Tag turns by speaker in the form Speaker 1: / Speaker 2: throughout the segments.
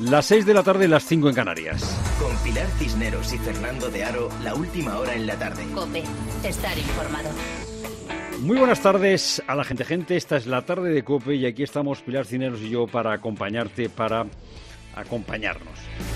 Speaker 1: Las 6 de la tarde, las 5 en Canarias.
Speaker 2: Con Pilar Cisneros y Fernando de Aro, la última hora en la tarde.
Speaker 3: COPE, estar informado.
Speaker 1: Muy buenas tardes a la gente. Esta es la tarde de COPE y aquí estamos Pilar Cisneros y yo para acompañarte, para acompañarnos.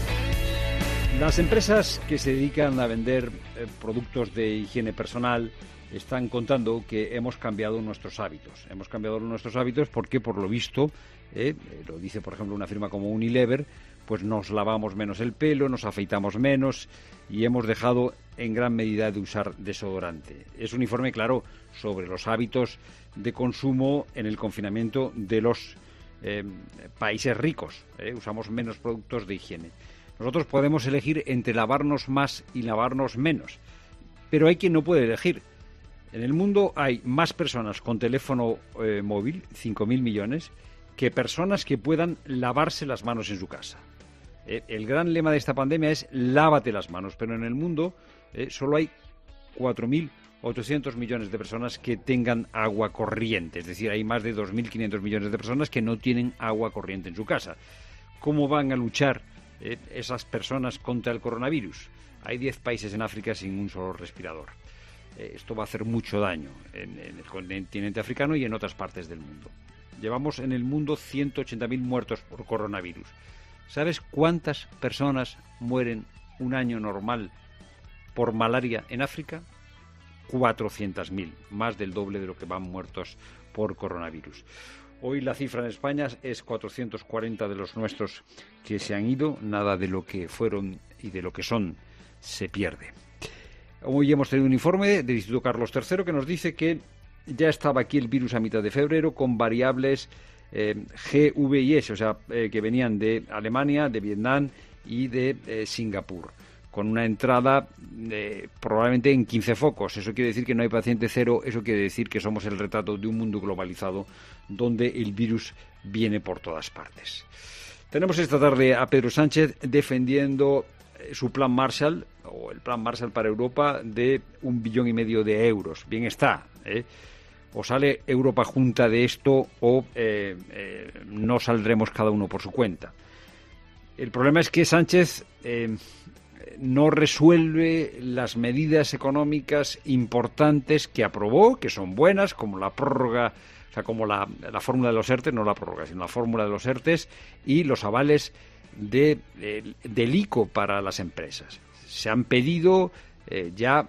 Speaker 1: Las empresas que se dedican a vender productos de higiene personal están contando que hemos cambiado nuestros hábitos. Hemos cambiado nuestros hábitos porque, por lo visto, lo dice, por ejemplo, una firma como Unilever, pues nos lavamos menos el pelo, nos afeitamos menos y hemos dejado en gran medida de usar desodorante. Es un informe claro sobre los hábitos de consumo en el confinamiento de los países ricos. Usamos menos productos de higiene. Nosotros podemos elegir entre lavarnos más y lavarnos menos, pero hay quien no puede elegir. En el mundo hay más personas con teléfono móvil, 5.000 millones, que personas que puedan lavarse las manos en su casa. El gran lema de esta pandemia es lávate las manos, pero en el mundo solo hay 4.800 millones de personas que tengan agua corriente, es decir, hay más de 2.500 millones de personas que no tienen agua corriente en su casa. ¿Cómo van a luchar esas personas contra el coronavirus? Hay 10 países en África sin un solo respirador. Esto va a hacer mucho daño en el continente africano y en otras partes del mundo. Llevamos en el mundo 180.000 muertos por coronavirus. ¿Sabes cuántas personas mueren un año normal por malaria en África? 400.000, más del doble de lo que van muertos por coronavirus. Hoy la cifra en España es 440 de los nuestros que se han ido. Nada de lo que fueron y de lo que son se pierde. Hoy hemos tenido un informe del Instituto Carlos III que nos dice que ya estaba aquí el virus a mitad de febrero con variables G, V y S, o sea, que venían de Alemania, de Vietnam y de Singapur, con una entrada probablemente en 15 focos. Eso quiere decir que no hay paciente cero, eso quiere decir que somos el retrato de un mundo globalizado donde el virus viene por todas partes. Tenemos esta tarde a Pedro Sánchez defendiendo su plan Marshall, o el plan Marshall para Europa, de 1,5 billones de euros. Bien está, o sale Europa junta de esto o no saldremos cada uno por su cuenta. El problema es que Sánchez no resuelve las medidas económicas importantes que aprobó, que son buenas, como la prórroga, o sea, como la fórmula de los ERTE, no la prórroga, sino la fórmula de los ERTE y los avales del ICO para las empresas. Se han pedido ya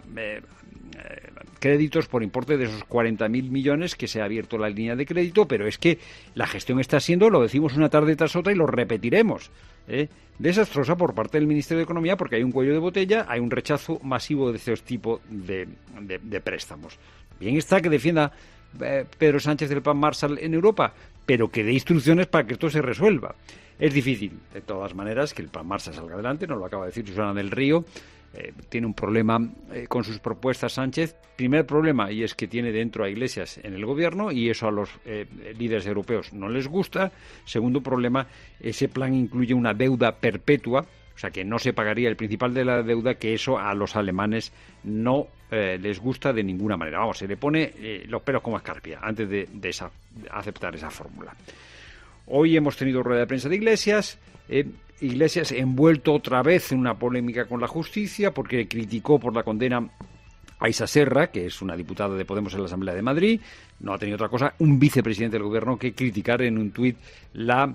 Speaker 1: créditos por importe de esos 40.000 millones que se ha abierto la línea de crédito, pero es que la gestión está siendo, lo decimos una tarde tras otra y lo repetiremos, desastrosa por parte del Ministerio de Economía, porque hay un cuello de botella, hay un rechazo masivo de este tipo de préstamos. Bien está que defienda Pedro Sánchez del plan Marshall en Europa, pero que dé instrucciones para que esto se resuelva. Es difícil, de todas maneras, que el plan Marshall salga adelante, nos lo acaba de decir Susana del Río. Tiene un problema con sus propuestas Sánchez. Primer problema, y es que tiene dentro a Iglesias en el gobierno y eso a los líderes europeos no les gusta. Segundo problema, ese plan incluye una deuda perpetua, o sea que no se pagaría el principal de la deuda, que eso a los alemanes no les gusta de ninguna manera. Vamos, se le pone los pelos como escarpia antes de aceptar esa fórmula. Hoy hemos tenido rueda de prensa de Iglesias. Iglesias envuelto otra vez en una polémica con la justicia porque criticó por la condena a Isa Serra, que es una diputada de Podemos en la Asamblea de Madrid. No ha tenido otra cosa un vicepresidente del Gobierno que criticar en un tuit la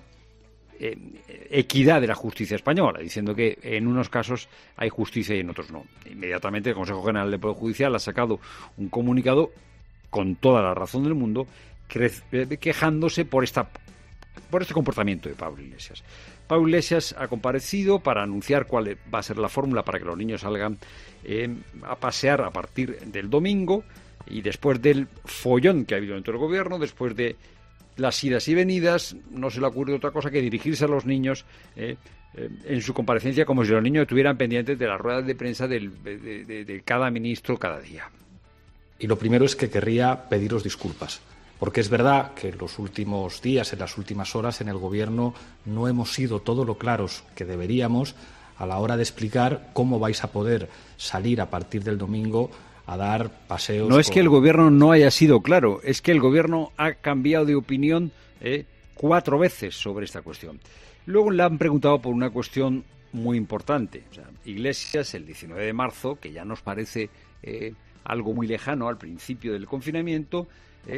Speaker 1: equidad de la justicia española, diciendo que en unos casos hay justicia y en otros no. Inmediatamente el Consejo General del Poder Judicial ha sacado un comunicado con toda la razón del mundo quejándose por este comportamiento de Pablo Iglesias. Pablo Iglesias ha comparecido para anunciar cuál va a ser la fórmula para que los niños salgan a pasear a partir del domingo, y después del follón que ha habido dentro del gobierno, después de las idas y venidas, no se le ocurre otra cosa que dirigirse a los niños en su comparecencia como si los niños estuvieran pendientes de las ruedas de prensa de cada ministro cada día.
Speaker 4: Y lo primero es que querría pediros disculpas. Porque es verdad que en los últimos días, en las últimas horas, en el Gobierno no hemos sido todo lo claros que deberíamos a la hora de explicar cómo vais a poder salir a partir del domingo a dar paseos.
Speaker 1: No es que el Gobierno no haya sido claro, es que el Gobierno ha cambiado de opinión 4 veces sobre esta cuestión. Luego le han preguntado por una cuestión muy importante. O sea, Iglesias, el 19 de marzo, que ya nos parece algo muy lejano al principio del confinamiento,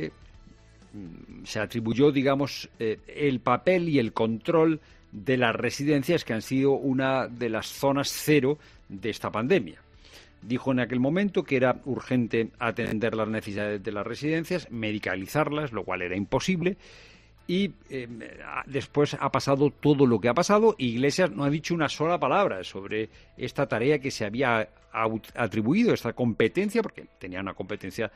Speaker 1: se atribuyó, digamos, el papel y el control de las residencias, que han sido una de las zonas cero de esta pandemia. Dijo en aquel momento que era urgente atender las necesidades de las residencias, medicalizarlas, lo cual era imposible, y después ha pasado todo lo que ha pasado. Iglesias no ha dicho una sola palabra sobre esta tarea que se había atribuido, esta competencia, porque tenía una competencia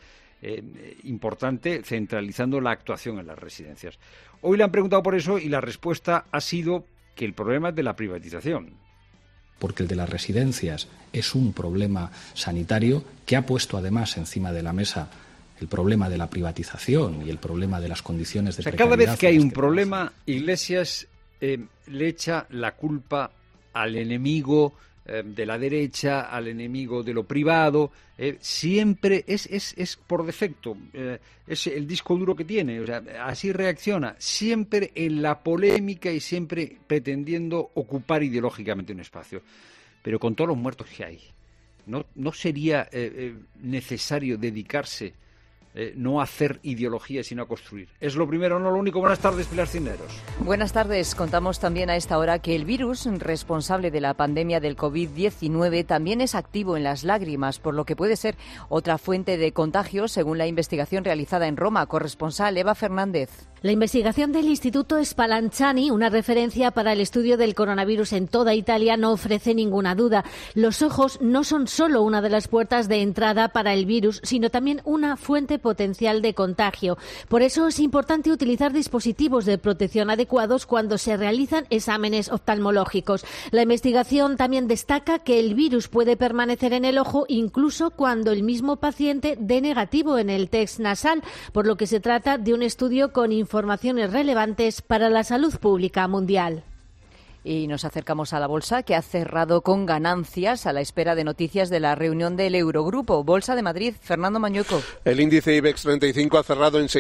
Speaker 1: importante centralizando la actuación en las residencias. Hoy le han preguntado por eso y la respuesta ha sido que el problema es de la privatización.
Speaker 4: Porque el de las residencias es un problema sanitario que ha puesto además encima de la mesa el problema de la privatización y el problema de las condiciones de precariedad.
Speaker 1: Cada vez que hay un problema, Iglesias le echa la culpa al enemigo de la derecha, al enemigo de lo privado. Siempre es por defecto, es el disco duro que tiene, o sea, así reacciona, siempre en la polémica y siempre pretendiendo ocupar ideológicamente un espacio. Pero con todos los muertos que hay, ¿no sería necesario dedicarse no a hacer ideología, sino a construir? Es lo primero, no lo único. Buenas tardes, Pilar Cisneros.
Speaker 5: Buenas tardes. Contamos también a esta hora que el virus responsable de la pandemia del COVID-19 también es activo en las lágrimas, por lo que puede ser otra fuente de contagio, según la investigación realizada en Roma. Corresponsal Eva Fernández.
Speaker 6: La investigación del Instituto Spallanzani, una referencia para el estudio del coronavirus en toda Italia, no ofrece ninguna duda. Los ojos no son solo una de las puertas de entrada para el virus, sino también una fuente potencial de contagio. Por eso es importante utilizar dispositivos de protección adecuados cuando se realizan exámenes oftalmológicos. La investigación también destaca que el virus puede permanecer en el ojo incluso cuando el mismo paciente dé negativo en el test nasal, por lo que se trata de un estudio con informaciones relevantes para la salud pública mundial.
Speaker 5: Y nos acercamos a la bolsa, que ha cerrado con ganancias a la espera de noticias de la reunión del Eurogrupo. Bolsa de Madrid, Fernando Mañueco.
Speaker 7: El índice IBEX 35 ha cerrado en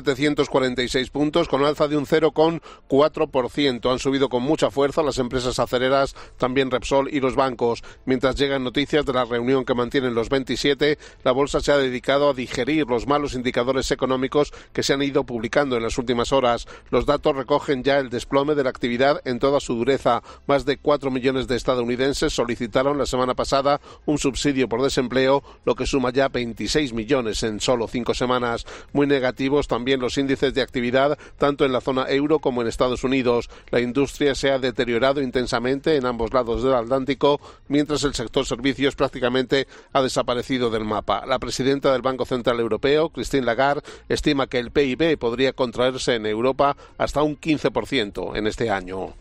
Speaker 7: 6.746 puntos, con alza de un 0,4%. Han subido con mucha fuerza las empresas acereras, también Repsol y los bancos. Mientras llegan noticias de la reunión que mantienen los 27, la bolsa se ha dedicado a digerir los malos indicadores económicos que se han ido publicando en las últimas horas. Los datos recogen ya el desplome de la actividad en toda su dureza. Más de 4 millones de estadounidenses solicitaron la semana pasada un subsidio por desempleo, lo que suma ya 26 millones en solo 5 semanas. Muy negativos también los índices de actividad, tanto en la zona euro como en Estados Unidos. La industria se ha deteriorado intensamente en ambos lados del Atlántico, mientras el sector servicios prácticamente ha desaparecido del mapa. La presidenta del Banco Central Europeo, Christine Lagarde, estima que el PIB podría contraerse en Europa hasta un 15% en este año.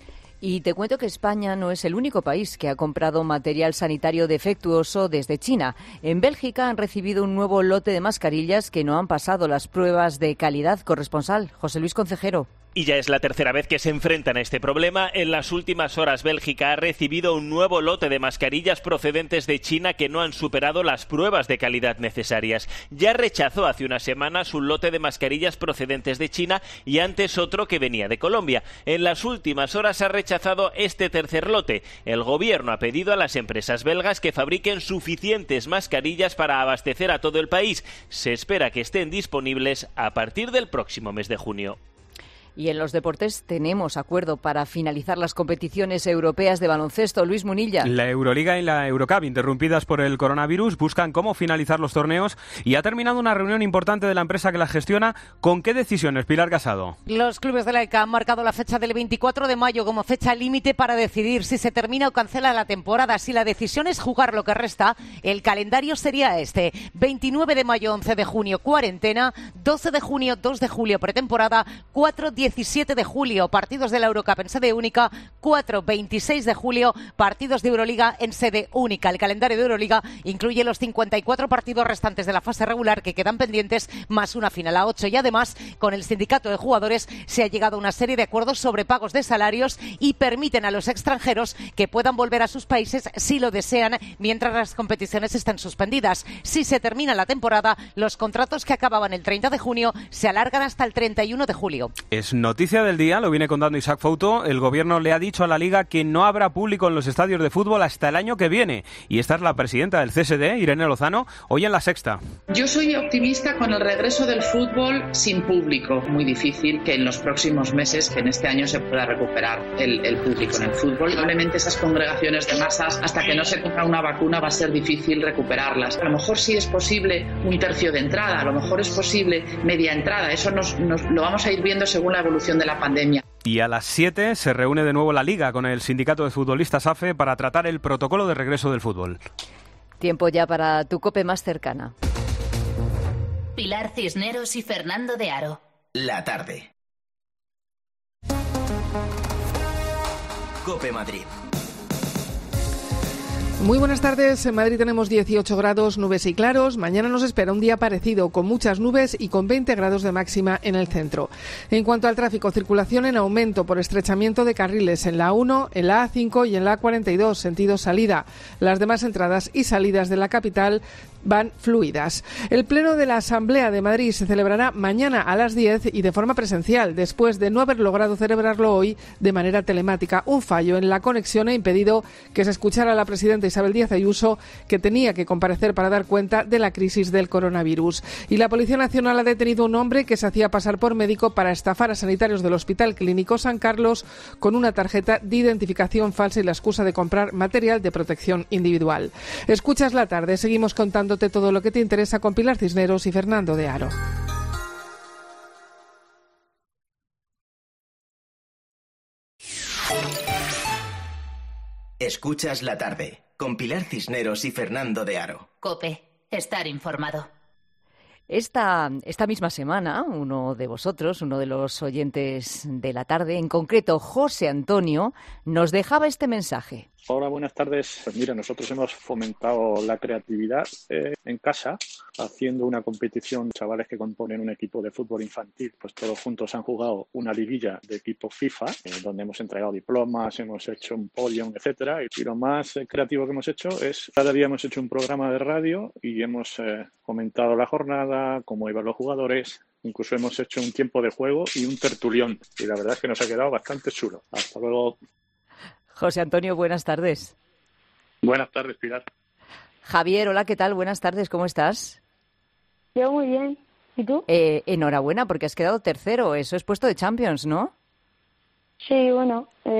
Speaker 5: Y te cuento que España no es el único país que ha comprado material sanitario defectuoso desde China. En Bélgica han recibido un nuevo lote de mascarillas que no han pasado las pruebas de calidad. Corresponsal José Luis Concejero.
Speaker 8: Y ya es la tercera vez que se enfrentan a este problema. En las últimas horas, Bélgica ha recibido un nuevo lote de mascarillas procedentes de China que no han superado las pruebas de calidad necesarias. Ya rechazó hace unas semanas un lote de mascarillas procedentes de China y antes otro que venía de Colombia. En las últimas horas ha rechazado este tercer lote. El gobierno ha pedido a las empresas belgas que fabriquen suficientes mascarillas para abastecer a todo el país. Se espera que estén disponibles a partir del próximo mes de junio.
Speaker 5: Y en los deportes tenemos acuerdo para finalizar las competiciones europeas de baloncesto. Luis Munilla.
Speaker 9: La Euroliga y la Eurocup, interrumpidas por el coronavirus, buscan cómo finalizar los torneos y ha terminado una reunión importante de la empresa que la gestiona. ¿Con qué decisiones, Pilar Casado?
Speaker 10: Los clubes de la ECA han marcado la fecha del 24 de mayo como fecha límite para decidir si se termina o cancela la temporada. Si la decisión es jugar lo que resta, el calendario sería este: 29 de mayo, 11 de junio, cuarentena; 12 de junio, 2 de julio, pretemporada; 17 de julio, partidos de la Eurocup en sede única; 26 de julio, partidos de Euroliga en sede única. El calendario de Euroliga incluye los 54 partidos restantes de la fase regular que quedan pendientes, más una final a 8. Y además, con el sindicato de jugadores se ha llegado a una serie de acuerdos sobre pagos de salarios y permiten a los extranjeros que puedan volver a sus países si lo desean, mientras las competiciones están suspendidas. Si se termina la temporada, los contratos que acababan el 30 de junio se alargan hasta el 31 de julio.
Speaker 9: Es noticia del día, lo viene contando Isaac Fouto. El gobierno le ha dicho a la Liga que no habrá público en los estadios de fútbol hasta el año que viene. Y esta es la presidenta del CSD, Irene Lozano, hoy en La Sexta.
Speaker 11: Yo soy optimista con el regreso del fútbol sin público. Muy difícil que en los próximos meses, que en este año se pueda recuperar el público en el fútbol. Probablemente esas congregaciones de masas, hasta que no se ponga una vacuna, va a ser difícil recuperarlas. A lo mejor sí es posible un tercio de entrada, a lo mejor es posible media entrada. Eso lo vamos a ir viendo según la evolución de la pandemia.
Speaker 9: Y a las 7 se reúne de nuevo la Liga con el Sindicato de Futbolistas AFE para tratar el protocolo de regreso del fútbol.
Speaker 5: Tiempo ya para tu COPE más cercana.
Speaker 3: Pilar Cisneros y Fernando de Aro.
Speaker 2: La tarde. COPE Madrid.
Speaker 12: Muy buenas tardes. En Madrid tenemos 18 grados, nubes y claros. Mañana nos espera un día parecido, con muchas nubes y con 20 grados de máxima en el centro. En cuanto al tráfico, circulación en aumento por estrechamiento de carriles en la A1, en la A5 y en la A42, sentido salida. Las demás entradas y salidas de la capital van fluidas. El Pleno de la Asamblea de Madrid se celebrará mañana a las 10 y de forma presencial, después de no haber logrado celebrarlo hoy de manera telemática. Un fallo en la conexión ha impedido que se escuchara a la presidenta Isabel Díaz Ayuso, que tenía que comparecer para dar cuenta de la crisis del coronavirus. Y la Policía Nacional ha detenido a un hombre que se hacía pasar por médico para estafar a sanitarios del Hospital Clínico San Carlos con una tarjeta de identificación falsa y la excusa de comprar material de protección individual. Escuchas la tarde, seguimos contándote todo lo que te interesa con Pilar Cisneros y Fernando de Aro.
Speaker 2: Escuchas la tarde con Pilar Cisneros y Fernando de Aro.
Speaker 3: COPE, estar informado.
Speaker 5: Esta misma semana, uno de vosotros, uno de los oyentes de la tarde, en concreto José Antonio, nos dejaba este mensaje.
Speaker 13: Hola, buenas tardes. Pues mira, nosotros hemos fomentado la creatividad en casa, haciendo una competición. Chavales que componen un equipo de fútbol infantil, pues todos juntos han jugado una liguilla de equipo FIFA, donde hemos entregado diplomas, hemos hecho un podium, etcétera. Y lo más creativo que hemos hecho es, cada día hemos hecho un programa de radio y hemos comentado la jornada, cómo iban los jugadores. Incluso hemos hecho un tiempo de juego y un tertulión. Y la verdad es que nos ha quedado bastante chulo. Hasta luego.
Speaker 5: José Antonio, buenas tardes.
Speaker 13: Buenas tardes, Pilar.
Speaker 5: Javier, hola, ¿qué tal? Buenas tardes, ¿cómo estás?
Speaker 14: Yo muy bien. ¿Y tú?
Speaker 5: Enhorabuena, porque has quedado tercero. Eso es puesto de Champions, ¿no?
Speaker 14: Sí, bueno, lo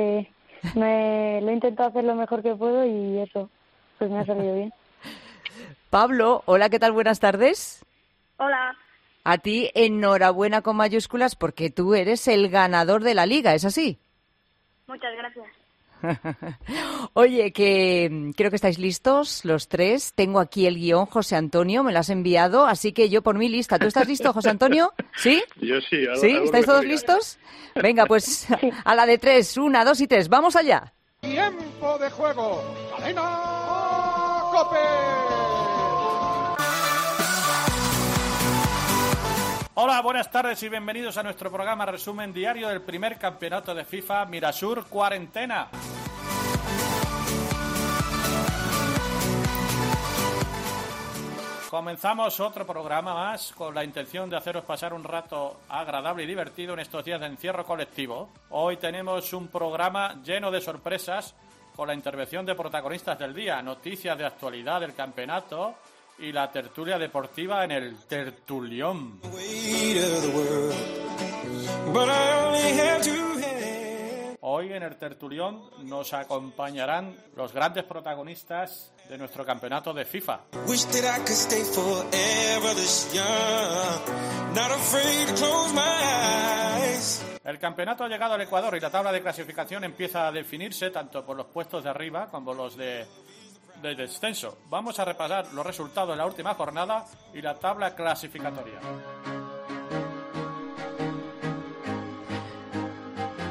Speaker 14: he intentado hacer lo mejor que puedo y eso, pues me ha salido bien.
Speaker 5: Pablo, hola, ¿qué tal? Buenas tardes.
Speaker 15: Hola.
Speaker 5: A ti, enhorabuena con mayúsculas, porque tú eres el ganador de la Liga, ¿es así?
Speaker 15: Muchas gracias.
Speaker 5: Oye, que creo que estáis listos los tres. Tengo aquí el guión, José Antonio, me lo has enviado, así que yo por mí lista. ¿Tú estás listo, José Antonio? ¿Sí?
Speaker 13: Yo sí.
Speaker 5: ¿Sí? ¿Estáis todos listos? Venga, pues a la de 3, 1, 2 y 3. ¡Vamos allá!
Speaker 16: Tiempo de juego. ¡Cadena COPE! Hola, buenas tardes y bienvenidos a nuestro programa resumen diario del primer campeonato de FIFA Mirasur Cuarentena. Comenzamos otro programa más con la intención de haceros pasar un rato agradable y divertido en estos días de encierro colectivo. Hoy tenemos un programa lleno de sorpresas con la intervención de protagonistas del día, noticias de actualidad del campeonato y la tertulia deportiva en el Tertulión. Hoy en el Tertulión nos acompañarán los grandes protagonistas de nuestro campeonato de FIFA. El campeonato ha llegado al Ecuador y la tabla de clasificación empieza a definirse tanto por los puestos de arriba como los de descenso. Vamos a repasar los resultados de la última jornada y la tabla clasificatoria.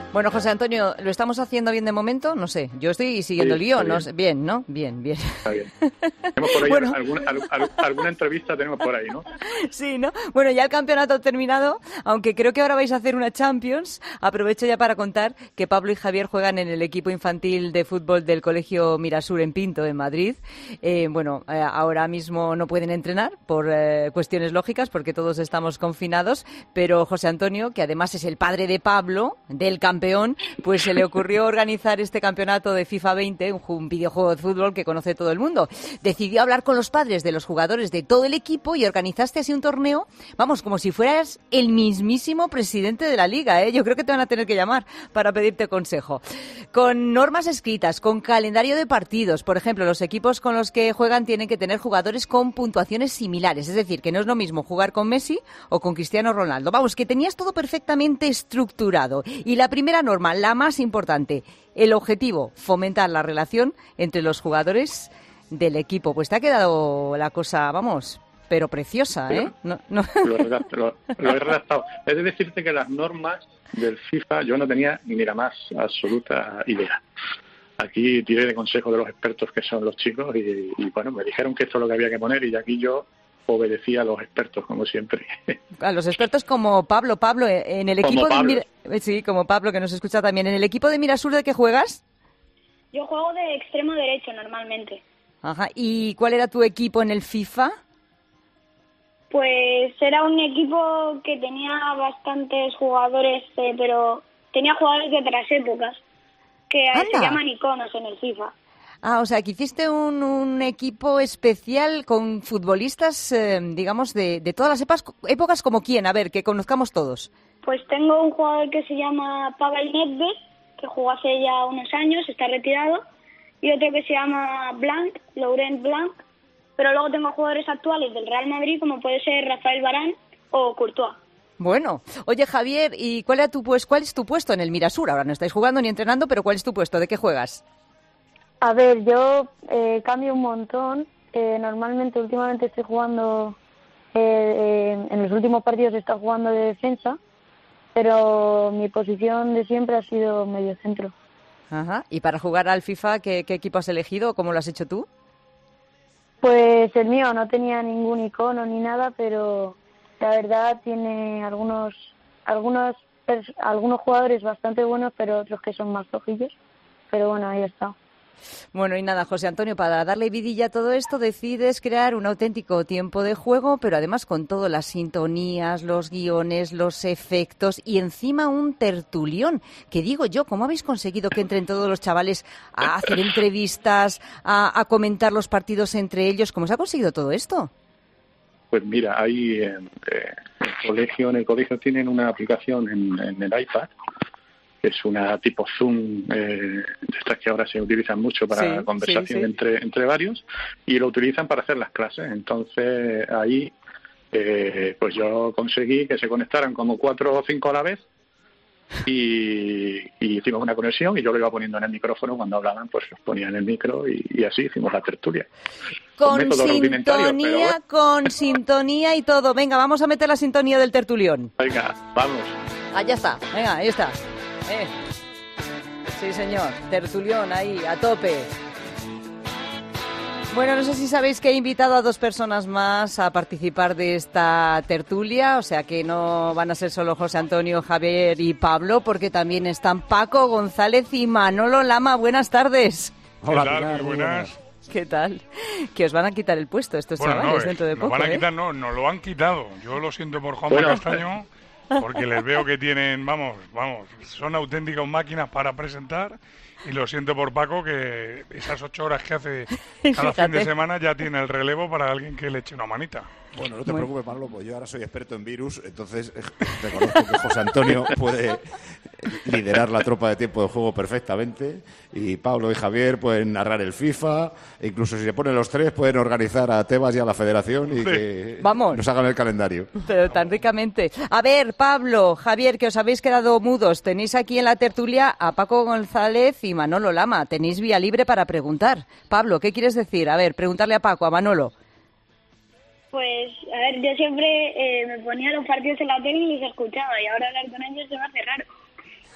Speaker 5: Bueno, José Antonio, ¿lo estamos haciendo bien de momento? No sé, yo estoy siguiendo el guión. No sé. Bien, ¿no? Bien.
Speaker 13: Está bien. Tenemos por ahí alguna entrevista tenemos por ahí, ¿no?
Speaker 5: Sí, ¿no? Bueno, ya el campeonato ha terminado, aunque creo que ahora vais a hacer una Champions. Aprovecho ya para contar que Pablo y Javier juegan en el equipo infantil de fútbol del Colegio Mirasur en Pinto, en Madrid. Ahora mismo no pueden entrenar por cuestiones lógicas, porque todos estamos confinados, pero José Antonio, que además es el padre de Pablo, del campeón, pues se le ocurrió organizar este campeonato de FIFA 20, un videojuego de fútbol que conoce todo el mundo. Decidió hablar con los padres de los jugadores de todo el equipo y organizaste así un torneo, vamos, como si fueras el mismísimo presidente de la liga, ¿eh? Yo creo que te van a tener que llamar para pedirte consejo. Con normas escritas, con calendario de partidos. Por ejemplo, los equipos con los que juegan tienen que tener jugadores con puntuaciones similares. Es decir, que no es lo mismo jugar con Messi o con Cristiano Ronaldo. Vamos, que tenías todo perfectamente estructurado. Y la primera norma, la más importante, el objetivo, fomentar la relación entre los jugadores del equipo. Pues te ha quedado la cosa, vamos, pero preciosa, ¿eh? No.
Speaker 13: Lo he redactado. He de decirte que las normas del FIFA yo no tenía ni la más absoluta idea. Aquí tiré de consejo de los expertos que son los chicos y bueno, me dijeron que esto es lo que había que poner y aquí yo obedecía a los expertos, como siempre.
Speaker 5: A los expertos como Pablo. Pablo, en el equipo sí, como Pablo, que nos escucha también. ¿En el equipo de Mirasur de qué juegas?
Speaker 15: Yo juego de extremo derecho normalmente.
Speaker 5: Ajá. ¿Y cuál era tu equipo en el FIFA?
Speaker 15: Pues era un equipo que tenía bastantes jugadores, pero tenía jugadores de otras épocas, que se llaman iconos en el FIFA.
Speaker 5: Ah, o sea, que hiciste un equipo especial con futbolistas, digamos, de todas las épocas, ¿como quién? A ver, que conozcamos todos.
Speaker 15: Pues tengo un jugador que se llama Pavel Nedved, que jugó hace ya unos años, está retirado, y otro que se llama Laurent Blanc, pero luego tengo jugadores actuales del Real Madrid, como puede ser Rafael Varane o Courtois.
Speaker 5: Bueno, oye Javier, ¿y cuál es tu puesto en el Mirasur? Ahora no estáis jugando ni entrenando, pero ¿cuál es tu puesto? ¿De qué juegas?
Speaker 14: A ver, yo cambio un montón. Últimamente estoy jugando, en los últimos partidos he estado jugando de defensa, pero mi posición de siempre ha sido mediocentro.
Speaker 5: Ajá. ¿Y para jugar al FIFA, qué equipo has elegido? ¿Cómo lo has hecho tú?
Speaker 14: Pues el mío no tenía ningún icono ni nada, pero la verdad tiene algunos jugadores bastante buenos, pero otros que son más flojillos. Pero bueno, ahí está.
Speaker 5: Bueno, y nada, José Antonio, para darle vidilla a todo esto decides crear un auténtico tiempo de juego, pero además con todas las sintonías, los guiones, los efectos y encima un tertulión. Que digo yo, ¿cómo habéis conseguido que entren todos los chavales a hacer entrevistas, a comentar los partidos entre ellos? ¿Cómo se ha conseguido todo esto?
Speaker 13: Pues mira, ahí en el colegio tienen una aplicación en el iPad, que es una tipo Zoom, de estas que ahora se utilizan mucho para conversación entre varios, y lo utilizan para hacer las clases. Entonces ahí pues yo conseguí que se conectaran como 4 o 5 a la vez y hicimos una conexión y yo lo iba poniendo en el micrófono cuando hablaban, pues los ponía en el micro y así hicimos la tertulia.
Speaker 5: Con sintonía y todo. Venga, vamos a meter la sintonía del tertulión.
Speaker 13: Venga, vamos.
Speaker 5: Ah, ya está. Venga, ahí está. Sí, señor. Tertulión ahí, a tope. Bueno, no sé si sabéis que he invitado a 2 personas más a participar de esta tertulia, o sea que no van a ser solo José Antonio, Javier y Pablo, porque también están Paco González y Manolo Lama. Buenas tardes.
Speaker 17: Hola, Pilar, muy buenas.
Speaker 5: ¿Qué tal? Que os van a quitar el puesto estos chavales dentro de poco.
Speaker 17: Van a quitar, no lo han quitado. Yo lo siento por Juanma Castaño, porque les veo que tienen, vamos, son auténticas máquinas para presentar, y lo siento por Paco, que esas 8 horas que hace cada fin de semana ya tiene el relevo para alguien que le eche una manita.
Speaker 18: Bueno, no te preocupes, Pablo, pues yo ahora soy experto en virus, entonces reconozco que José Antonio puede liderar la tropa de tiempo de juego perfectamente, y Pablo y Javier pueden narrar el FIFA, e incluso si se ponen los 3 pueden organizar a Tebas y a la Federación y que nos hagan el calendario.
Speaker 5: Pero tan ricamente. A ver, Pablo, Javier, que os habéis quedado mudos, tenéis aquí en la tertulia a Paco González y Manolo Lama, tenéis vía libre para preguntar. Pablo, ¿qué quieres decir? A ver, preguntarle a Paco, a Manolo.
Speaker 15: Pues, a ver, yo siempre me ponía los partidos en la tele y los escuchaba, y ahora hablar con ellos se me hace raro.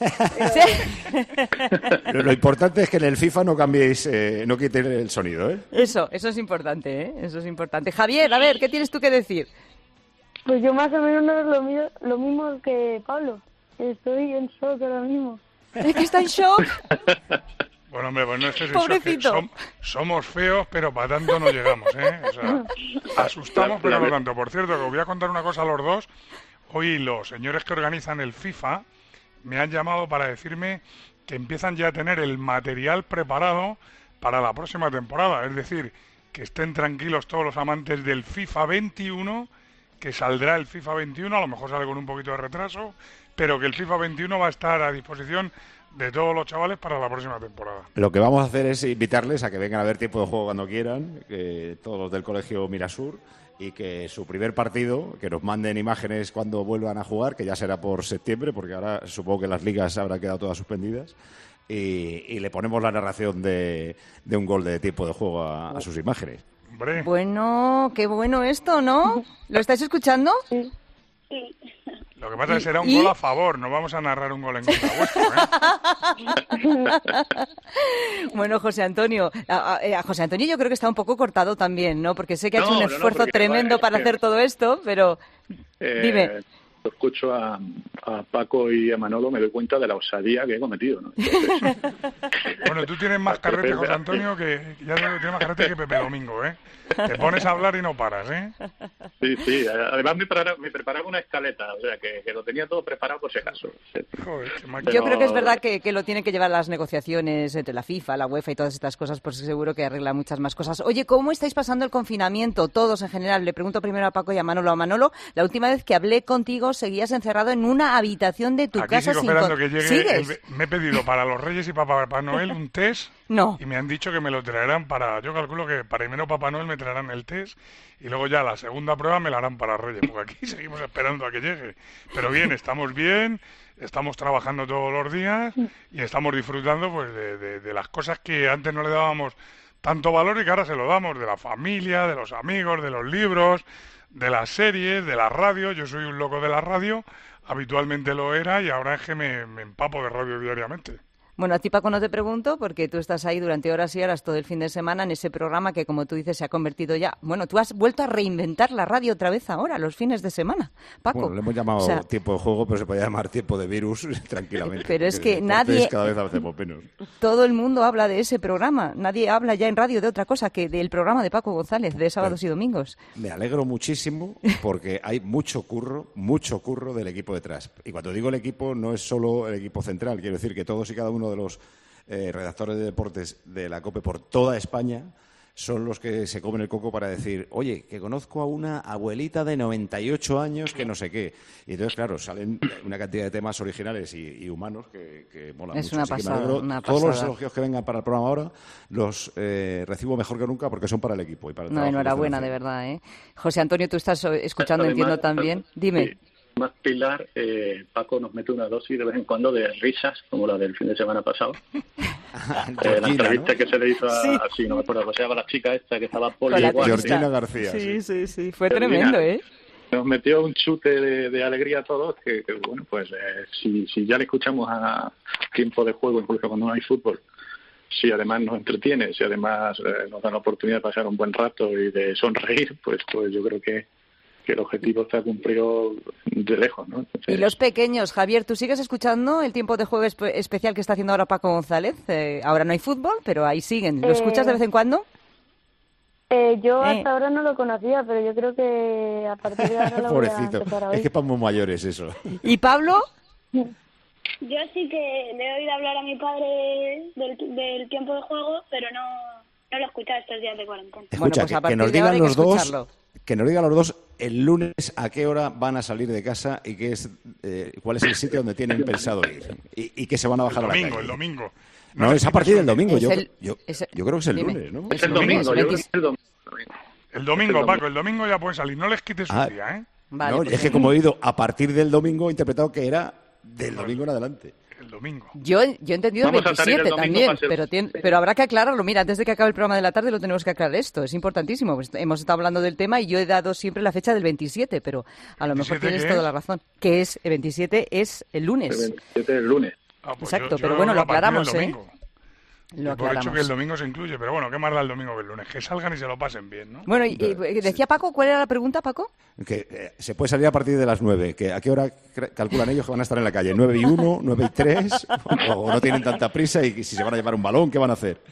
Speaker 18: Lo importante es que en el FIFA no cambiéis, no quiten el sonido, ¿eh?
Speaker 5: Eso es importante, ¿eh? Eso es importante. Javier, a ver, ¿qué tienes tú que decir?
Speaker 14: Pues yo más o menos lo mismo que Pablo. Estoy en shock ahora mismo.
Speaker 5: ¿Es que está en shock?
Speaker 17: Bueno, hombre, pues no es eso,
Speaker 5: Pobrecito.
Speaker 17: que somos feos, pero para tanto no llegamos, ¿eh? O sea, asustamos, pero no tanto. Por cierto, que os voy a contar una cosa a los dos. Hoy los señores que organizan el FIFA me han llamado para decirme que empiezan ya a tener el material preparado para la próxima temporada. Es decir, que estén tranquilos todos los amantes del FIFA 21, que saldrá el FIFA 21, a lo mejor sale con un poquito de retraso, pero que el FIFA 21 va a estar a disposición de todos los chavales para la próxima temporada.
Speaker 18: Lo que vamos a hacer es invitarles a que vengan a ver Tiempo de Juego cuando quieran, que todos los del Colegio Mirasur, y que su primer partido, que nos manden imágenes cuando vuelvan a jugar, que ya será por septiembre, porque ahora supongo que las ligas habrán quedado todas suspendidas, y le ponemos la narración de un gol de Tiempo de Juego a sus imágenes.
Speaker 17: Hombre.
Speaker 5: Bueno, qué bueno esto, ¿no? ¿Lo estáis escuchando?
Speaker 15: Sí.
Speaker 17: Lo que pasa es que será un gol a favor, no vamos a narrar un gol en contra vuestro, ¿eh?
Speaker 5: Bueno, José Antonio, a José Antonio yo creo que está un poco cortado también, ¿no? Porque sé que ha hecho un esfuerzo tremendo para hacer todo esto, pero dime.
Speaker 13: Lo escucho a Paco y a Manolo, me doy cuenta de la osadía que he cometido, ¿no? Entonces,
Speaker 17: bueno, tú tienes más carrete, José Antonio, tienes más carrete que Pepe Domingo, ¿eh? Te pones a hablar y no paras, ¿eh?
Speaker 13: Sí. Además me preparaba una escaleta, o sea, que lo tenía todo preparado por si acaso.
Speaker 17: Joder,
Speaker 5: yo creo que es verdad que lo tienen que llevar las negociaciones entre la FIFA, la UEFA y todas estas cosas, pues seguro que arregla muchas más cosas. Oye, ¿cómo estáis pasando el confinamiento? Todos en general. Le pregunto primero a Paco y a Manolo. A Manolo, la última vez que hablé contigo seguías encerrado en una habitación de tu casa.
Speaker 17: Sigo esperando que llegue. Me he pedido para los Reyes y para Papá Noel un test.
Speaker 5: No.
Speaker 17: Y me han dicho que me lo traerán yo calculo que para primero Papá Noel me traerán el test y luego ya la segunda prueba me la harán para Reyes, porque aquí seguimos esperando a que llegue. Pero bien, estamos trabajando todos los días y estamos disfrutando pues de las cosas que antes no le dábamos tanto valor y que ahora se lo damos, de la familia, de los amigos, de los libros, de las series, de la radio. Yo soy un loco de la radio, habitualmente lo era y ahora es que me empapo de radio diariamente.
Speaker 5: Bueno, a ti, Paco, no te pregunto, porque tú estás ahí durante horas y horas todo el fin de semana en ese programa que, como tú dices, se ha convertido ya... Bueno, tú has vuelto a reinventar la radio otra vez ahora, los fines de semana, Paco.
Speaker 18: Bueno, le hemos llamado Tiempo de Juego, pero se podía llamar Tiempo de Virus tranquilamente.
Speaker 5: Pero es que nadie...
Speaker 18: Cada vez hacemos menos.
Speaker 5: Todo el mundo habla de ese programa. Nadie habla ya en radio de otra cosa que del programa de Paco González, de sábados y domingos.
Speaker 18: Me alegro muchísimo porque hay mucho curro del equipo detrás. Y cuando digo el equipo, no es solo el equipo central. Quiero decir que todos y cada uno de los redactores de deportes de la COPE por toda España son los que se comen el coco para decir, oye, que conozco a una abuelita de 98 años que no sé qué. Y entonces, claro, salen una cantidad de temas originales y humanos que molan mucho.
Speaker 5: Una pasada, una pasada.
Speaker 18: Todos los elogios que vengan para el programa ahora los recibo mejor que nunca porque son para el equipo y para el trabajo.
Speaker 5: Enhorabuena, de verdad, ¿eh? José Antonio, tú estás escuchando, además, entiendo también. Dime.
Speaker 13: Sí. Más Pilar, Paco nos mete una dosis de vez en cuando de risas, como la del fin de semana pasado. La entrevista, ¿no?, que se le hizo así, no me acuerdo cómo se llama la chica esta que estaba
Speaker 18: Georgina García.
Speaker 5: Sí, fue tremendo, ¿eh?
Speaker 13: Nos metió un chute de alegría a todos, que bueno, pues si ya le escuchamos a Tiempo de Juego, incluso cuando no hay fútbol, si además nos entretiene, si además nos da la oportunidad de pasar un buen rato y de sonreír, pues yo creo que el objetivo está cumplido de lejos, ¿no? Entonces...
Speaker 5: Y los pequeños, Javier, ¿tú sigues escuchando el Tiempo de Juego especial que está haciendo ahora Paco González? Ahora no hay fútbol, pero ahí siguen. ¿Lo escuchas de vez en cuando?
Speaker 14: Yo hasta ahora no lo conocía, pero yo creo que a partir de ahora lo voy a empezar a oír.
Speaker 18: Es que para muy mayores eso.
Speaker 5: ¿Y Pablo?
Speaker 15: Yo sí que le he oído hablar a mi padre del Tiempo de Juego, pero no lo he escuchado estos días de cuarentena.
Speaker 18: Escucha,
Speaker 5: pues
Speaker 18: que nos digan los dos... Que nos digan los dos el lunes a qué hora van a salir de casa y cuál es el sitio donde tienen pensado ir y qué se van a bajar a la calle.
Speaker 17: El domingo.
Speaker 18: No, es a partir del domingo. Yo creo que es el lunes, ¿no?
Speaker 13: Es el domingo.
Speaker 17: El domingo, Paco, el domingo ya pueden salir. No les quites un día, ¿eh?
Speaker 5: Vale,
Speaker 18: no,
Speaker 5: pues
Speaker 18: es que como he oído a partir del domingo, he interpretado que era del domingo en adelante.
Speaker 17: El domingo.
Speaker 5: Yo he entendido el 27 también, pero habrá que aclararlo. Mira, antes de que acabe el programa de la tarde lo tenemos que aclarar esto. Es importantísimo. Pues hemos estado hablando del tema y yo he dado siempre la fecha del 27, pero a lo mejor tienes toda la razón. Que es el 27 es el lunes.
Speaker 13: El 27 es el lunes.
Speaker 5: Exacto, pero bueno, lo aclaramos, ¿eh?
Speaker 17: Lo aclaramos. Por hecho que el domingo se incluye, pero bueno, ¿qué más da el domingo que el lunes? Que salgan y se lo pasen bien, ¿no?
Speaker 5: Bueno, y decía Paco, ¿cuál era la pregunta, Paco?
Speaker 18: Que se puede salir a partir de las 9, que ¿a qué hora calculan ellos que van a estar en la calle? ¿9 y 1, 9 y 3? ¿O no tienen tanta prisa y si se van a llevar un balón, qué van a hacer?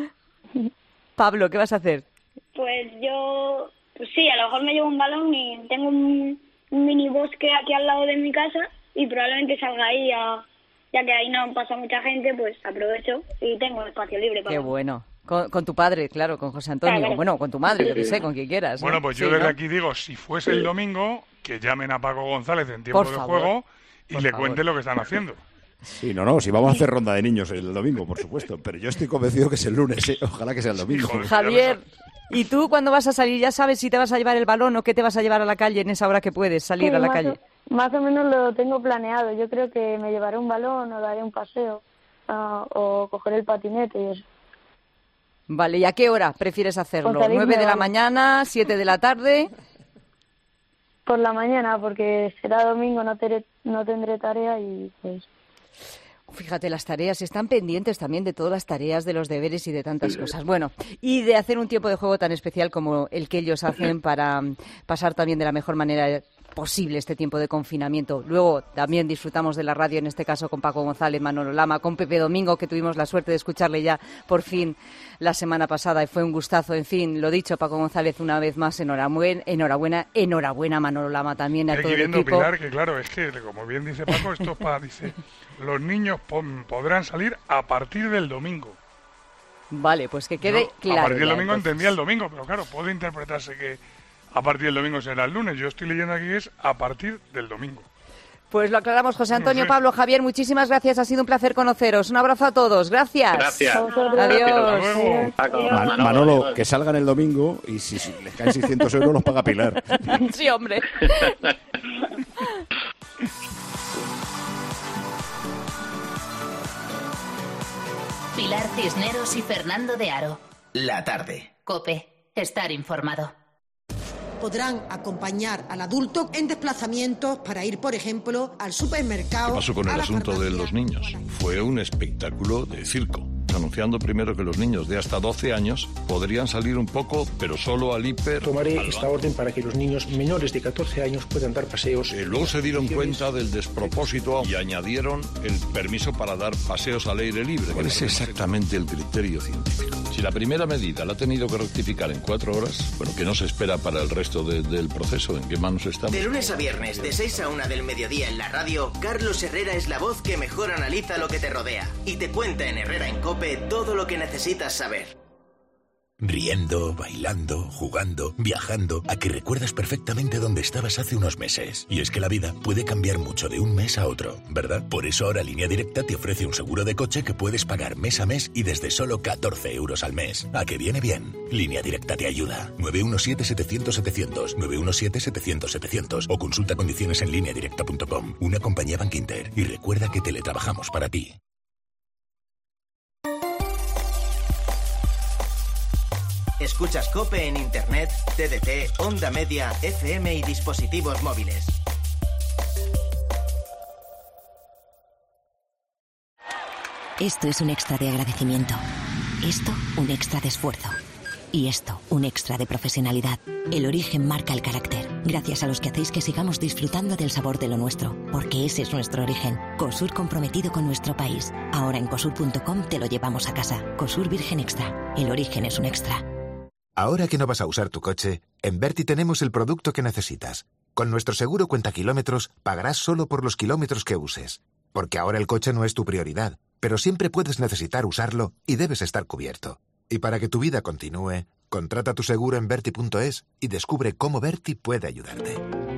Speaker 5: Pablo, ¿qué vas a hacer?
Speaker 15: Pues yo, pues sí, a lo mejor me llevo un balón y tengo un mini bosque aquí al lado de mi casa y probablemente salga ahí ya que ahí no pasa mucha gente, pues aprovecho y tengo espacio libre para...
Speaker 5: Qué bueno. Con tu padre, claro, con José Antonio. Claro. Bueno, con tu madre, yo qué sé, con quien quieras.
Speaker 17: Bueno, pues yo desde aquí digo, si fuese el domingo, que llamen a Paco González en tiempo de juego y le cuenten lo que están haciendo.
Speaker 18: Sí, si vamos a hacer ronda de niños el domingo, por supuesto, pero yo estoy convencido que es el lunes, ¿eh? Ojalá que sea el domingo.
Speaker 5: Javier, ¿y tú cuando vas a salir ya sabes si te vas a llevar el balón o qué te vas a llevar a la calle en esa hora que puedes salir a la calle?
Speaker 14: Más o menos lo tengo planeado. Yo creo que me llevaré un balón o daré un paseo o cogeré el patinete y eso.
Speaker 5: Vale, ¿y a qué hora prefieres hacerlo? ¿9 de la mañana, 7 de la tarde?
Speaker 14: Por la mañana, porque será domingo, no tendré tarea y pues...
Speaker 5: Fíjate, las tareas están pendientes también de todas las tareas, de los deberes y de tantas cosas. Bueno, y de hacer un tiempo de juego tan especial como el que ellos hacen para pasar también de la mejor manera posible este tiempo de confinamiento. Luego también disfrutamos de la radio, en este caso con Paco González, Manolo Lama, con Pepe Domingo, que tuvimos la suerte de escucharle ya por fin la semana pasada y fue un gustazo. En fin, lo dicho, Paco González, una vez más, enhorabuena Manolo Lama también a todo el equipo.
Speaker 17: Pilar, que claro, es que como bien dice Paco, esto dice, los niños podrán salir a partir del domingo.
Speaker 5: Vale, pues que quede claro.
Speaker 17: A partir del domingo
Speaker 5: entonces.
Speaker 17: Entendía el domingo, pero claro, puede interpretarse que a partir del domingo será el lunes. Yo estoy leyendo aquí que es a partir del domingo.
Speaker 5: Pues lo aclaramos, José Antonio, Pablo, Javier, muchísimas gracias. Ha sido un placer conoceros. Un abrazo a todos. Gracias.
Speaker 19: Gracias.
Speaker 5: Adiós.
Speaker 18: Manolo, que salgan el domingo y si les caen 600 euros los paga Pilar.
Speaker 5: Sí, hombre.
Speaker 3: Pilar Cisneros y Fernando de Aro.
Speaker 2: La tarde.
Speaker 3: COPE. Estar informado.
Speaker 20: Podrán acompañar al adulto en desplazamientos para ir, por ejemplo, al supermercado.
Speaker 21: ¿Qué pasó con el asunto de los niños? Fue un espectáculo de circo, anunciando primero que los niños de hasta 12 años podrían salir un poco, pero solo al hiper...
Speaker 22: Tomaré esta orden para que los niños menores de 14 años puedan dar paseos.
Speaker 21: Luego se dieron cuenta del despropósito y añadieron el permiso para dar paseos al aire libre. ¿Cuál es exactamente el criterio científico? Si la primera medida la ha tenido que rectificar en 4 horas, bueno, ¿qué nos espera para el resto del proceso? ¿En qué manos estamos?
Speaker 2: De lunes a viernes, de 6 a 1 del mediodía en la radio, Carlos Herrera es la voz que mejor analiza lo que te rodea y te cuenta en Herrera en COPE todo lo que necesitas saber.
Speaker 23: Riendo, bailando, jugando, viajando, a que recuerdas perfectamente dónde estabas hace unos meses. Y es que la vida puede cambiar mucho de un mes a otro, ¿verdad? Por eso ahora Línea Directa te ofrece un seguro de coche que puedes pagar mes a mes y desde solo 14 euros al mes. ¿A que viene bien? Línea Directa te ayuda. 917-700-700, 917-700-700 o consulta condiciones en lineadirecta.com. Una compañía Bankinter. Y recuerda que teletrabajamos para ti.
Speaker 2: Escuchas COPE en Internet, TDT, Onda Media, FM y dispositivos móviles.
Speaker 24: Esto es un extra de agradecimiento. Esto, un extra de esfuerzo. Y esto, un extra de profesionalidad. El origen marca el carácter, gracias a los que hacéis que sigamos disfrutando del sabor de lo nuestro, porque ese es nuestro origen. Cosur comprometido con nuestro país. Ahora en cosur.com te lo llevamos a casa. Cosur Virgen Extra. El origen es un extra.
Speaker 23: Ahora que no vas a usar tu coche, en Berti tenemos el producto que necesitas. Con nuestro seguro cuenta kilómetros, pagarás solo por los kilómetros que uses. Porque ahora el coche no es tu prioridad, pero siempre puedes necesitar usarlo y debes estar cubierto. Y para que tu vida continúe, contrata tu seguro en Berti.es y descubre cómo Berti puede ayudarte.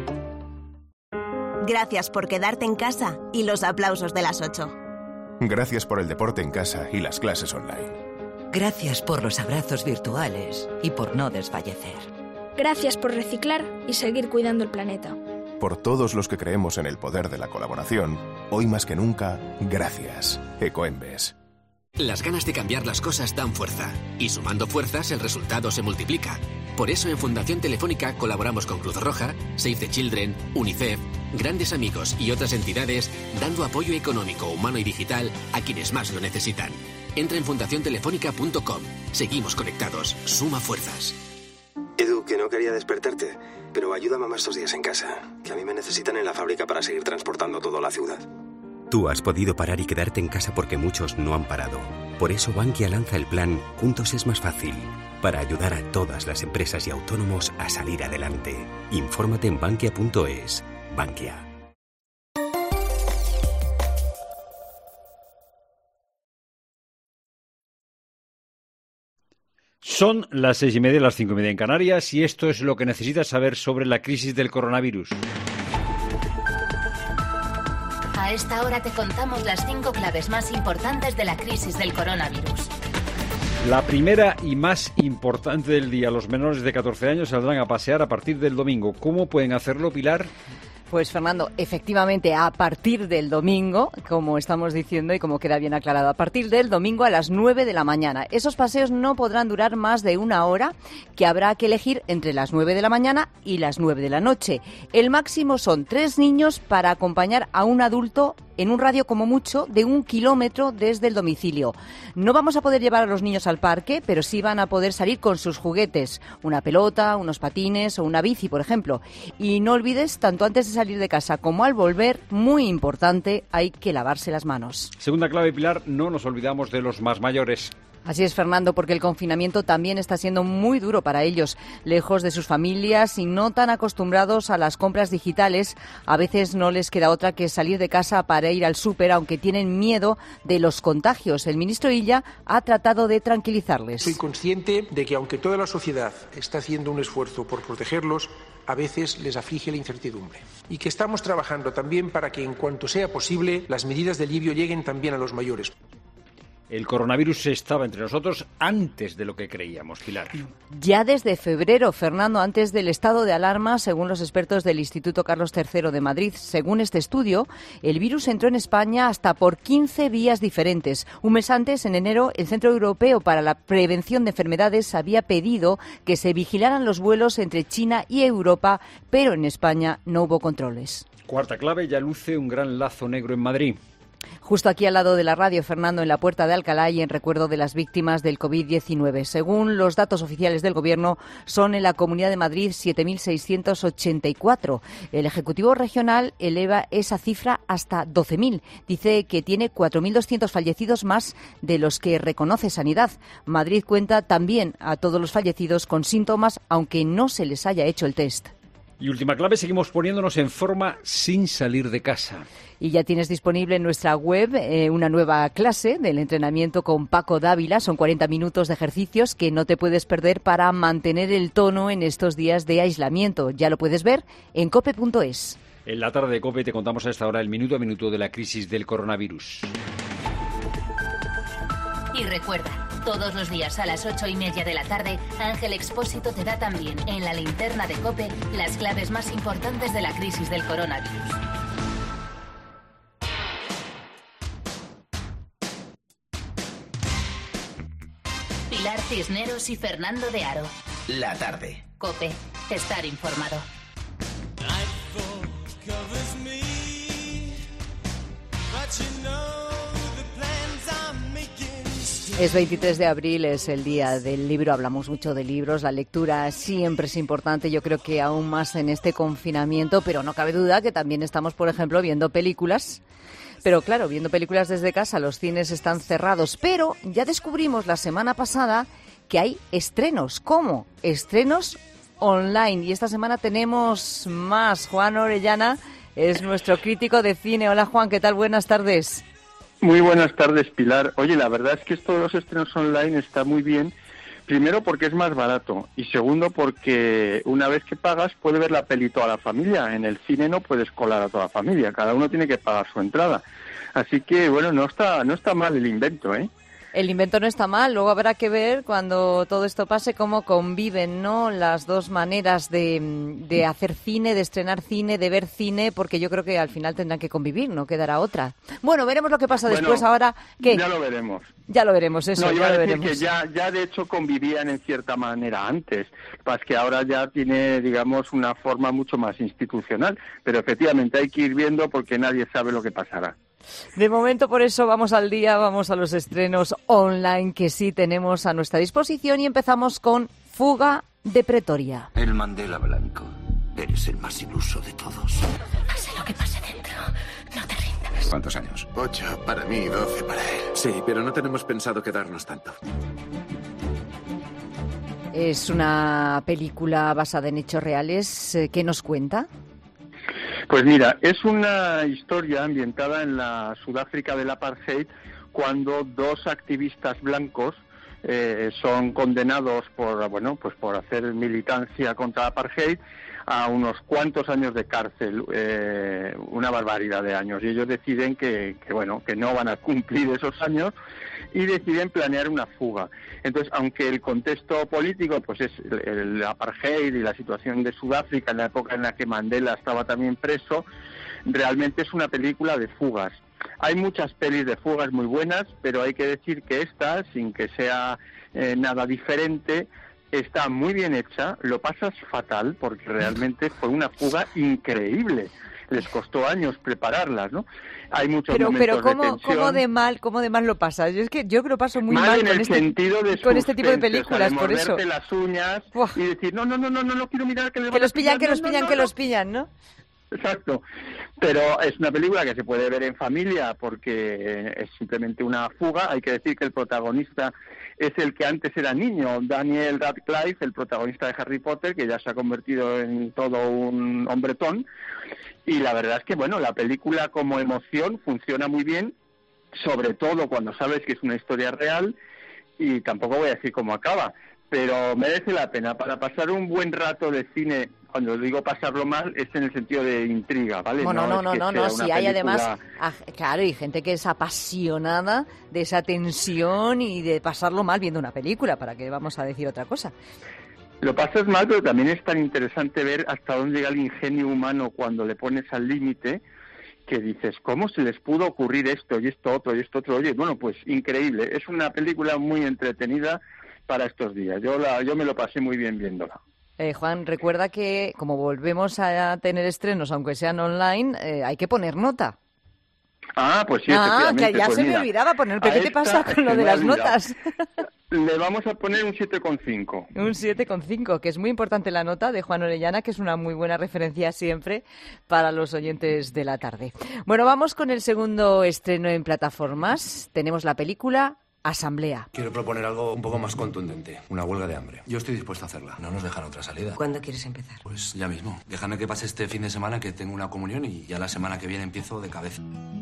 Speaker 25: Gracias por quedarte en casa y los aplausos de las 8.
Speaker 26: Gracias por el deporte en casa y las clases online.
Speaker 27: Gracias por los abrazos virtuales y por no desfallecer.
Speaker 28: Gracias por reciclar y seguir cuidando el planeta.
Speaker 26: Por todos los que creemos en el poder de la colaboración, hoy más que nunca, gracias. Ecoembes.
Speaker 29: Las ganas de cambiar las cosas dan fuerza, y sumando fuerzas el resultado se multiplica.
Speaker 1: Por eso en Fundación Telefónica colaboramos con Cruz Roja, Save the Children, UNICEF, Grandes Amigos y otras entidades, dando apoyo económico, humano y digital a quienes más lo necesitan. Entra en fundaciontelefónica.com. Seguimos conectados. Suma fuerzas.
Speaker 4: Edu, que no quería despertarte, pero ayuda a mamá estos días en casa, que a mí me necesitan en la fábrica para seguir transportando todo a la ciudad.
Speaker 6: Tú has podido parar y quedarte en casa porque muchos no han parado. Por eso Bankia lanza el plan Juntos es más fácil, para ayudar a todas las empresas y autónomos a salir adelante. Infórmate en bankia.es. Bankia.
Speaker 7: Son las 6:30, las 5:30 en Canarias, y esto es lo que necesitas saber sobre la crisis del coronavirus.
Speaker 3: A esta hora te contamos las 5 claves más importantes de la crisis del coronavirus.
Speaker 7: La primera y más importante del día: los menores de 14 años saldrán a pasear a partir del domingo. ¿Cómo pueden hacerlo, Pilar?
Speaker 5: Pues Fernando, efectivamente, a partir del domingo, como estamos diciendo y como queda bien aclarado, a partir del domingo a las 9 de la mañana. Esos paseos no podrán durar más de una hora, que habrá que elegir entre las 9 de la mañana y las 9 de la noche. El máximo son 3 niños para acompañar a un adulto en un radio como mucho de 1 kilómetro desde el domicilio. No vamos a poder llevar a los niños al parque, pero sí van a poder salir con sus juguetes, una pelota, unos patines o una bici, por ejemplo. Y no olvides, tanto antes de salir de casa como al volver, muy importante, hay que lavarse las manos.
Speaker 7: Segunda clave, Pilar, no nos olvidamos de los más mayores.
Speaker 5: Así es, Fernando, porque el confinamiento también está siendo muy duro para ellos. Lejos de sus familias y no tan acostumbrados a las compras digitales, a veces no les queda otra que salir de casa para ir al súper, aunque tienen miedo de los contagios. El ministro Illa ha tratado de tranquilizarles.
Speaker 22: Soy consciente de que aunque toda la sociedad está haciendo un esfuerzo por protegerlos, a veces les aflige la incertidumbre. Y que estamos trabajando también para que, en cuanto sea posible, las medidas de alivio lleguen también a los mayores.
Speaker 7: El coronavirus estaba entre nosotros antes de lo que creíamos, Pilar.
Speaker 5: Ya desde febrero, Fernando, antes del estado de alarma, según los expertos del Instituto Carlos III de Madrid. Según este estudio, el virus entró en España hasta por 15 vías diferentes. Un mes antes, en enero, el Centro Europeo para la Prevención de Enfermedades había pedido que se vigilaran los vuelos entre China y Europa, pero en España no hubo controles.
Speaker 7: Cuarta clave, ya luce un gran lazo negro en Madrid.
Speaker 5: Justo aquí al lado de la radio, Fernando, en la Puerta de Alcalá, y en recuerdo de las víctimas del COVID-19. Según los datos oficiales del Gobierno, son en la Comunidad de Madrid 7.684. El Ejecutivo Regional eleva esa cifra hasta 12.000. Dice que tiene 4.200 fallecidos más de los que reconoce Sanidad. Madrid cuenta también a todos los fallecidos con síntomas, aunque no se les haya hecho el test.
Speaker 7: Y última clave, seguimos poniéndonos en forma sin salir de casa.
Speaker 5: Y ya tienes disponible en nuestra web una nueva clase del entrenamiento con Paco Dávila. Son 40 minutos de ejercicios que no te puedes perder para mantener el tono en estos días de aislamiento. Ya lo puedes ver en cope.es.
Speaker 7: En la tarde de COPE te contamos a esta hora el minuto a minuto de la crisis del coronavirus.
Speaker 3: Y recuerda, todos los días a las 8:30 de la tarde, Ángel Expósito te da también en la linterna de COPE las claves más importantes de la crisis del coronavirus. Pilar Cisneros y Fernando de Aro.
Speaker 2: La tarde.
Speaker 3: COPE. Estar informado.
Speaker 5: Es 23 de abril, es el día del libro. Hablamos mucho de libros, la lectura siempre es importante, yo creo que aún más en este confinamiento, pero no cabe duda que también estamos, por ejemplo, viendo películas. Pero claro, viendo películas desde casa, los cines están cerrados, pero ya descubrimos la semana pasada que hay estrenos. ¿Cómo? Estrenos online. Y esta semana tenemos más. Juan Orellana es nuestro crítico de cine. Hola Juan, ¿qué tal? Buenas tardes.
Speaker 8: Muy buenas tardes, Pilar. Oye, la verdad es que esto de los estrenos online está muy bien. Primero porque es más barato y segundo porque una vez que pagas puede ver la peli toda la familia. En el cine no puedes colar a toda la familia, cada uno tiene que pagar su entrada. Así que bueno, no está mal el invento, ¿eh?
Speaker 5: El invento no está mal, luego habrá que ver cuando todo esto pase cómo conviven, ¿no?, las dos maneras de hacer cine, de estrenar cine, de ver cine, porque yo creo que al final tendrán que convivir, no quedará otra. Bueno, veremos lo que pasa después. Ahora, ¿qué?
Speaker 8: Ya lo veremos.
Speaker 5: Ya lo veremos, eso,
Speaker 8: no,
Speaker 5: ya lo
Speaker 8: decir
Speaker 5: veremos.
Speaker 8: Que ya de hecho convivían en cierta manera antes, pues que ahora ya tiene, digamos, una forma mucho más institucional, pero efectivamente hay que ir viendo porque nadie sabe lo que pasará.
Speaker 5: De momento, por eso vamos al día, vamos a los estrenos online que sí tenemos a nuestra disposición y empezamos con Fuga de Pretoria.
Speaker 9: El Mandela blanco. Eres el más iluso de todos.
Speaker 28: Pase lo que pase dentro, no te rindas.
Speaker 9: ¿Cuántos años?
Speaker 10: 8 para mí y 12 para él.
Speaker 9: Sí, pero no tenemos pensado quedarnos tanto.
Speaker 5: Es una película basada en hechos reales. ¿Qué nos cuenta?
Speaker 8: Pues mira, es una historia ambientada en la Sudáfrica del apartheid, cuando 2 activistas blancos son condenados por hacer militancia contra el apartheid a unos cuantos años de cárcel, una barbaridad de años, y ellos deciden que no van a cumplir esos años y deciden planear una fuga. Entonces, aunque el contexto político pues es el apartheid y la situación de Sudáfrica en la época en la que Mandela estaba también preso, realmente es una película de fugas. Hay muchas pelis de fugas muy buenas, pero hay que decir que esta, sin que sea nada diferente, está muy bien hecha. Lo pasas fatal porque realmente fue una fuga increíble. Les costó años prepararlas, ¿no? Hay muchos momentos de tensión.
Speaker 5: ¿Cómo de mal lo pasas? Yo creo que lo paso muy mal
Speaker 8: en el sentido de
Speaker 5: con este tipo de películas, por eso.
Speaker 8: Las uñas y decir, no quiero mirar que
Speaker 5: los pillan, ¿no?
Speaker 8: Exacto, pero es una película que se puede ver en familia porque es simplemente una fuga. Hay que decir que el protagonista es el que antes era niño, Daniel Radcliffe, el protagonista de Harry Potter, que ya se ha convertido en todo un hombretón. Y la verdad es que, la película como emoción funciona muy bien, sobre todo cuando sabes que es una historia real, y tampoco voy a decir cómo acaba, pero merece la pena. Para pasar un buen rato de cine, cuando digo pasarlo mal, es en el sentido de intriga, ¿vale?
Speaker 5: No, si hay además, claro, y gente que es apasionada de esa tensión y de pasarlo mal viendo una película, ¿para qué vamos a decir otra cosa?
Speaker 8: Lo pasas mal, pero también es tan interesante ver hasta dónde llega el ingenio humano cuando le pones al límite, que dices, ¿cómo se les pudo ocurrir esto y esto otro y esto otro? Oye, pues increíble. Es una película muy entretenida para estos días. Yo me lo pasé muy bien viéndola.
Speaker 5: Juan, recuerda que como volvemos a tener estrenos, aunque sean online, hay que poner nota.
Speaker 8: Pues sí, efectivamente.
Speaker 5: Que ya se me olvidaba poner. ¿Pero qué te pasa con lo de las notas?
Speaker 8: Le vamos a poner un 7,5.
Speaker 5: Un 7,5, que es muy importante la nota de Juan Orellana, que es una muy buena referencia siempre para los oyentes de la tarde. Bueno, vamos con el segundo estreno en plataformas. Tenemos la película Asamblea.
Speaker 11: Quiero proponer algo un poco más contundente, una huelga de hambre. Yo estoy dispuesto a hacerla. No nos dejan otra salida.
Speaker 27: ¿Cuándo quieres empezar?
Speaker 11: Pues ya mismo. Déjame que pase este fin de semana, que tengo una comunión, y ya la semana que viene empiezo de cabeza.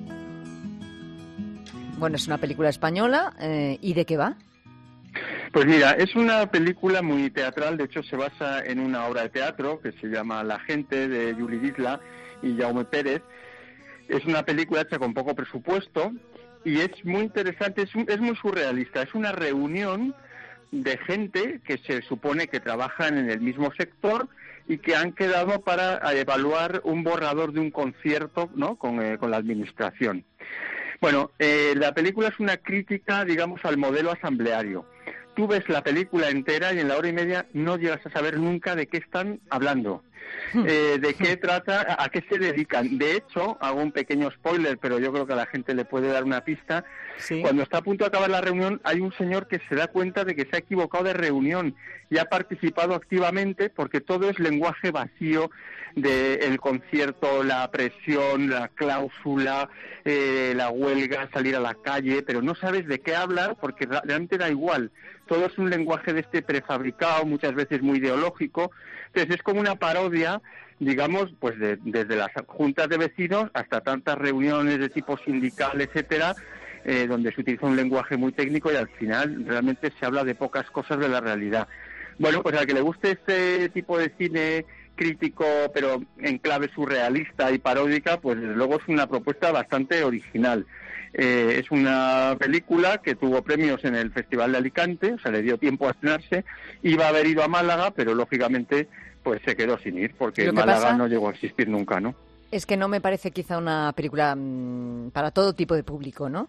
Speaker 5: Bueno, es una película española. ¿Y de qué va?
Speaker 8: Pues mira, es una película muy teatral. De hecho, se basa en una obra de teatro que se llama La gente, de Juli Disla y Jaume Pérez. Es una película hecha con poco presupuesto y es muy interesante, es muy surrealista. Es una reunión de gente que se supone que trabajan en el mismo sector y que han quedado para evaluar un borrador de un concierto, ¿no?, con la administración. Bueno, la película es una crítica, digamos, al modelo asambleario. Tú ves la película entera y en la hora y media no llegas a saber nunca de qué están hablando, de qué trata, a qué se dedican. De hecho, hago un pequeño spoiler, pero yo creo que a la gente le puede dar una pista. ¿Sí? Cuando está a punto de acabar la reunión, hay un señor que se da cuenta de que se ha equivocado de reunión y ha participado activamente, porque todo es lenguaje vacío del concierto, la presión, la cláusula, la huelga, salir a la calle, pero no sabes de qué hablar porque realmente da igual. Todo es un lenguaje de este prefabricado, muchas veces muy ideológico. Entonces es como una parodia, digamos, pues desde las juntas de vecinos hasta tantas reuniones de tipo sindical, etcétera, donde se utiliza un lenguaje muy técnico y al final realmente se habla de pocas cosas de la realidad. Bueno, pues al que le guste este tipo de cine crítico, pero en clave surrealista y paródica, pues desde luego es una propuesta bastante original. Es una película que tuvo premios en el Festival de Alicante, o sea, le dio tiempo a estrenarse, iba a haber ido a Málaga, pero lógicamente pues se quedó sin ir, porque Málaga no llegó a existir nunca, ¿no?
Speaker 5: Es que no me parece quizá una película para todo tipo de público, ¿no?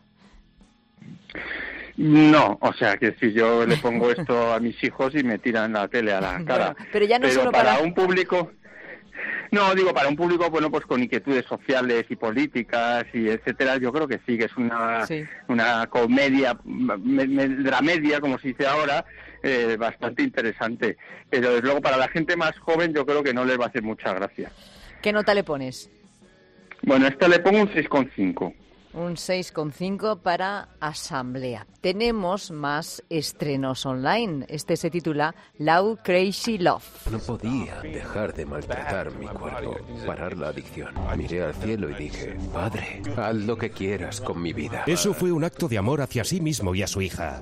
Speaker 8: No, o sea, que si yo le pongo esto a mis hijos y me tiran la tele a la cara.
Speaker 5: Bueno, pero ya no solo
Speaker 8: para un público... No, digo, para un público, bueno, pues con inquietudes sociales y políticas y etcétera, yo creo que sí, que es una comedia, dramedia, como se dice ahora, bastante interesante. Pero desde luego para la gente más joven yo creo que no les va a hacer mucha gracia.
Speaker 5: ¿Qué nota le pones?
Speaker 8: Bueno, esta le pongo un 6,5.
Speaker 5: Un 6,5 para Asamblea. Tenemos más estrenos online. Este se titula Loud Crazy Love.
Speaker 12: No podía dejar de maltratar mi cuerpo, parar la adicción. Miré al cielo y dije, Padre, haz lo que quieras con mi vida.
Speaker 13: Eso fue un acto de amor hacia sí mismo y a su hija.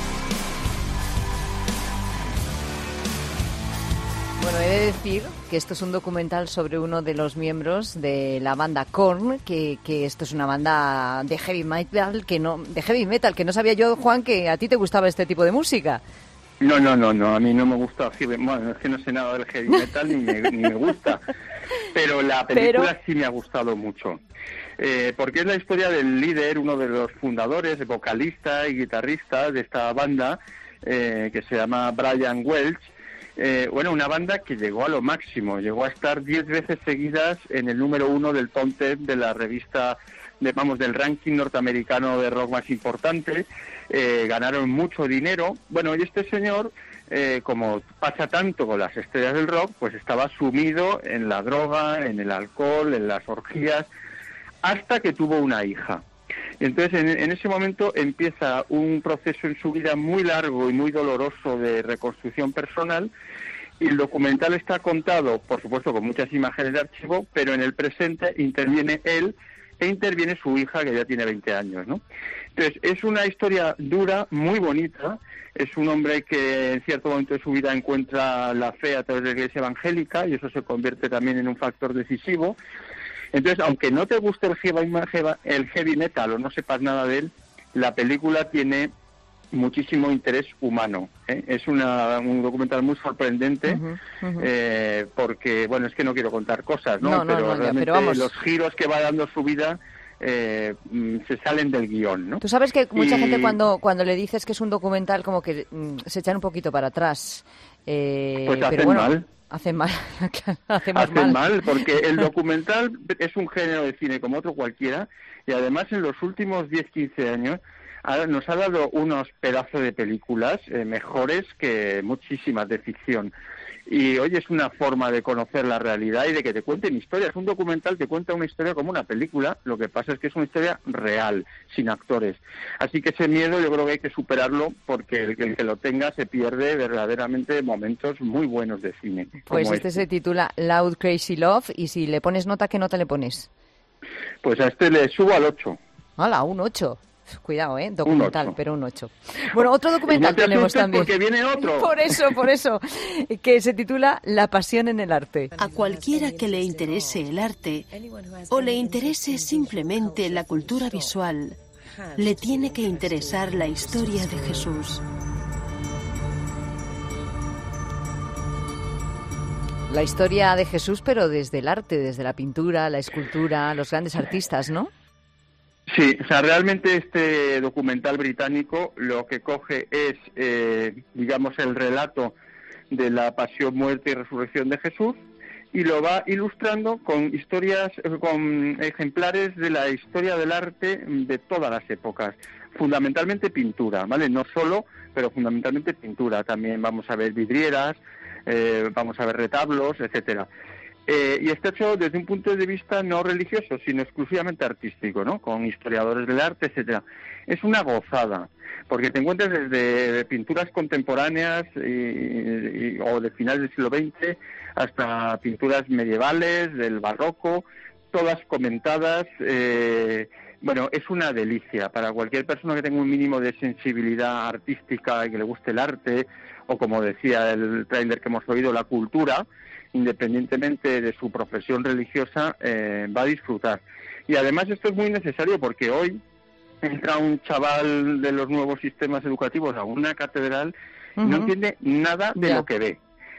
Speaker 5: Bueno, he de decir que esto es un documental sobre uno de los miembros de la banda Korn, que esto es una banda de heavy metal que no sabía yo, Juan, que a ti te gustaba este tipo de música.
Speaker 8: No, a mí no me gusta, bueno, es que no sé nada del heavy metal ni me gusta, pero la película sí me ha gustado mucho. Porque es la historia del líder, uno de los fundadores, vocalista y guitarrista de esta banda, que se llama Brian Welch. Una banda que llegó a lo máximo, llegó a estar 10 veces seguidas en el número 1 del top 10 de la revista, del ranking norteamericano de rock más importante. Ganaron mucho dinero. Bueno, y este señor, como pasa tanto con las estrellas del rock, pues estaba sumido en la droga, en el alcohol, en las orgías, hasta que tuvo una hija. Y entonces en ese momento empieza un proceso en su vida muy largo y muy doloroso de reconstrucción personal, y el documental está contado, por supuesto, con muchas imágenes de archivo, pero en el presente interviene él e interviene su hija, que ya tiene 20 años, ¿no? Entonces es una historia dura, muy bonita. Es un hombre que en cierto momento de su vida encuentra la fe a través de la Iglesia evangélica, y eso se convierte también en un factor decisivo. Entonces, aunque no te guste el heavy metal o no sepas nada de él, la película tiene muchísimo interés humano, ¿eh? Es un documental muy sorprendente, porque, bueno, es que no quiero contar cosas, ¿no? Pero realmente los giros que va dando su vida se salen del guión, ¿no?
Speaker 5: Tú sabes que mucha gente cuando le dices que es un documental como que se echan un poquito para atrás.
Speaker 8: Pues
Speaker 5: hacen
Speaker 8: mal.
Speaker 5: Hacen mal.
Speaker 8: Hacen mal, porque el documental es un género de cine como otro cualquiera, y además en los últimos 10-15 años nos ha dado unos pedazos de películas mejores que muchísimas de ficción. Y hoy es una forma de conocer la realidad y de que te cuenten historias. Un documental te cuenta una historia como una película, lo que pasa es que es una historia real, sin actores. Así que ese miedo yo creo que hay que superarlo, porque el que lo tenga se pierde verdaderamente momentos muy buenos de cine.
Speaker 5: Pues este se titula Loud Crazy Love, y si le pones nota, ¿qué nota le pones?
Speaker 8: Pues a este le subo al 8.
Speaker 5: ¡Hala, un 8! Cuidado, documental, pero un 8. Bueno, otro documental tenemos también.
Speaker 8: Porque viene otro.
Speaker 5: Por eso, que se titula La pasión en el arte.
Speaker 14: A cualquiera que le interese el arte o le interese simplemente la cultura visual, le tiene que interesar la historia de Jesús.
Speaker 5: La historia de Jesús, pero desde el arte, desde la pintura, la escultura, los grandes artistas, ¿no?
Speaker 8: Sí, o sea, realmente este documental británico lo que coge es, digamos, el relato de la pasión, muerte y resurrección de Jesús, y lo va ilustrando con historias, con ejemplares de la historia del arte de todas las épocas, fundamentalmente pintura, ¿vale? No solo, pero fundamentalmente pintura. También vamos a ver vidrieras, vamos a ver retablos, etcétera. Y está hecho desde un punto de vista no religioso, sino exclusivamente artístico, ¿no? Con historiadores del arte, etcétera. Es una gozada, porque te encuentras desde pinturas contemporáneas o de finales del siglo XX hasta pinturas medievales, del barroco, todas comentadas. Bueno, es una delicia para cualquier persona que tenga un mínimo de sensibilidad artística y que le guste el arte, o como decía el tráiler que hemos oído, la cultura. independientemente de su profesión religiosa, va a disfrutar. Y además esto es muy necesario porque hoy entra un chaval de los nuevos sistemas educativos a una catedral y no entiende nada de lo que ve.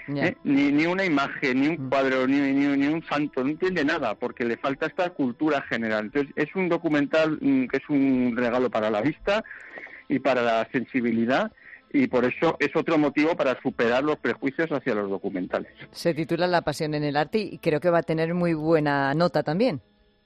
Speaker 8: Ni una imagen, ni un cuadro, ni un santo, no entiende nada, porque le falta esta cultura general. Entonces, es un documental que es un regalo para la vista y para la sensibilidad, y por eso es otro motivo para superar los prejuicios hacia los documentales.
Speaker 5: Se titula La pasión en el arte y creo que va a tener muy buena nota también.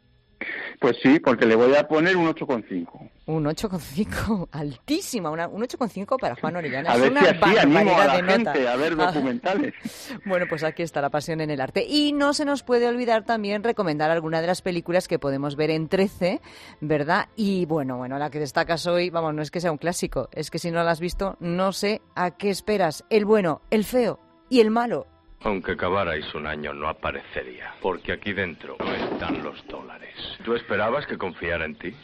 Speaker 8: Pues sí, porque le voy a poner un 8,5.
Speaker 5: Un 8,5, altísima, un 8,5 para Juan Orellana.
Speaker 8: A ver si así animo a la gente a ver documentales.
Speaker 5: Bueno, pues aquí está La pasión en el arte. Y no se nos puede olvidar también recomendar alguna de las películas que podemos ver en 13, ¿verdad? Y bueno, la que destacas hoy, vamos, no es que sea un clásico, es que si no la has visto, no sé a qué esperas. El bueno, el feo y el malo.
Speaker 15: Aunque cavarais un año no aparecería, porque aquí dentro no están los dólares. ¿Tú esperabas que confiara en ti?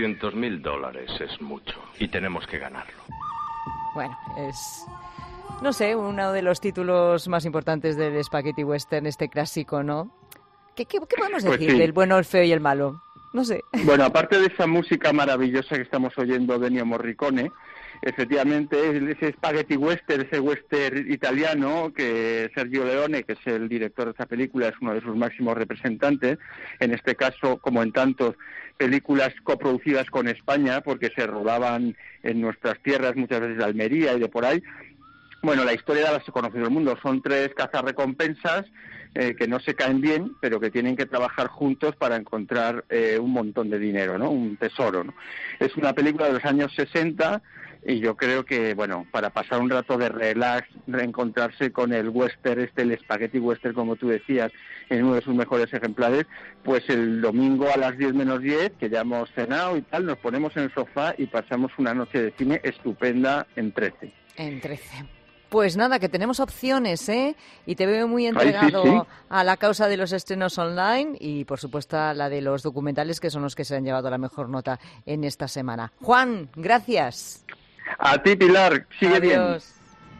Speaker 15: $200,000 es mucho y tenemos que ganarlo.
Speaker 5: Bueno, es, no sé, uno de los títulos más importantes del Spaghetti Western, este clásico, ¿no? ¿Qué podemos decir
Speaker 8: Pues sí,
Speaker 5: del bueno, el feo y el malo? No sé.
Speaker 8: Bueno, aparte de esa música maravillosa que estamos oyendo de Ennio Morricone, efectivamente ese spaghetti western, ese western italiano, que Sergio Leone, que es el director de esta película, es uno de sus máximos representantes, en este caso, como en tantos películas coproducidas con España, porque se rodaban en nuestras tierras, muchas veces de Almería y de por ahí. Bueno, la historia ya la se conoce en el mundo, son 3 cazarrecompensas que no se caen bien, pero que tienen que trabajar juntos para encontrar un montón de dinero, ¿no? Un tesoro, ¿no? Es una película de los años 60 y yo creo que, bueno, para pasar un rato de relax, reencontrarse con el western, el spaghetti western, como tú decías, en uno de sus mejores ejemplares, pues el domingo a las 10 menos 10, que ya hemos cenado y tal, nos ponemos en el sofá y pasamos una noche de cine estupenda en 13.
Speaker 5: En 13. Pues nada, que tenemos opciones, ¿eh? Y te veo muy entregado
Speaker 8: sí.
Speaker 5: a la causa de los estrenos online y, por supuesto, a la de los documentales, que son los que se han llevado la mejor nota en esta semana. Juan, gracias.
Speaker 8: A ti, Pilar. Sigue
Speaker 5: Adiós.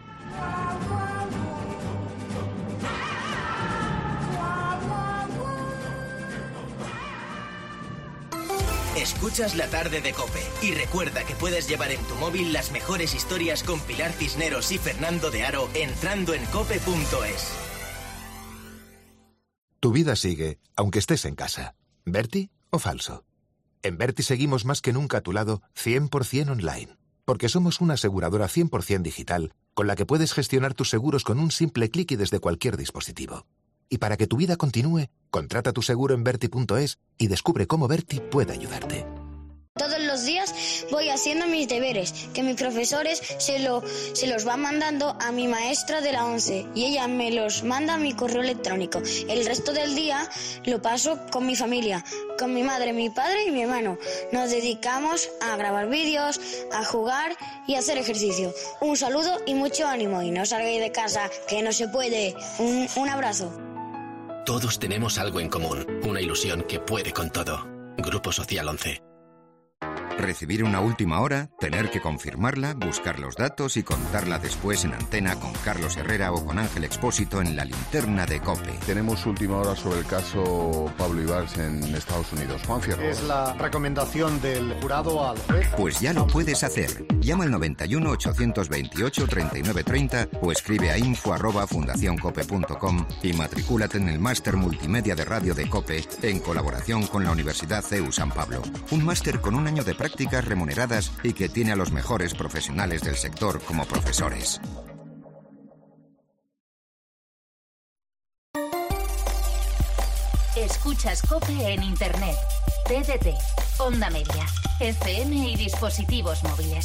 Speaker 8: Bien.
Speaker 2: Escuchas La Tarde de COPE y recuerda que puedes llevar en tu móvil las mejores historias con Pilar Cisneros y Fernando de Aro entrando en cope.es.
Speaker 16: Tu vida sigue, aunque estés en casa. ¿Berti o falso? En Berti seguimos más que nunca a tu lado, 100% online. Porque somos una aseguradora 100% digital, con la que puedes gestionar tus seguros con un simple clic y desde cualquier dispositivo. Y para que tu vida continúe, contrata tu seguro en Berti.es y descubre cómo Berti puede ayudarte.
Speaker 28: Todos los días voy haciendo mis deberes, que mis profesores se los van mandando a mi maestra de la 11 y ella me los manda a mi correo electrónico. El resto del día lo paso con mi familia, con mi madre, mi padre y mi hermano. Nos dedicamos a grabar vídeos, a jugar y a hacer ejercicio. Un saludo y mucho ánimo y no salgáis de casa, que no se puede. Un abrazo.
Speaker 1: Todos tenemos algo en común, una ilusión que puede con todo. Grupo Social 11.
Speaker 17: Recibir una última hora, tener que confirmarla, buscar los datos y contarla después en antena con Carlos Herrera o con Ángel Expósito en La Linterna de COPE.
Speaker 18: Tenemos última hora sobre el caso Pablo Ibarz en Estados Unidos. Juan Fierro.
Speaker 19: Es la recomendación del jurado al juez.
Speaker 17: Pues ya lo puedes hacer. Llama al 91 828 3930 o escribe a info@fundacioncope.com y matricúlate en el máster multimedia de radio de COPE en colaboración con la Universidad CEU San Pablo. Un máster con un año de prácticas remuneradas y que tiene a los mejores profesionales del sector como profesores.
Speaker 3: Escuchas COPE en Internet, TDT, Onda Media, FM y dispositivos móviles.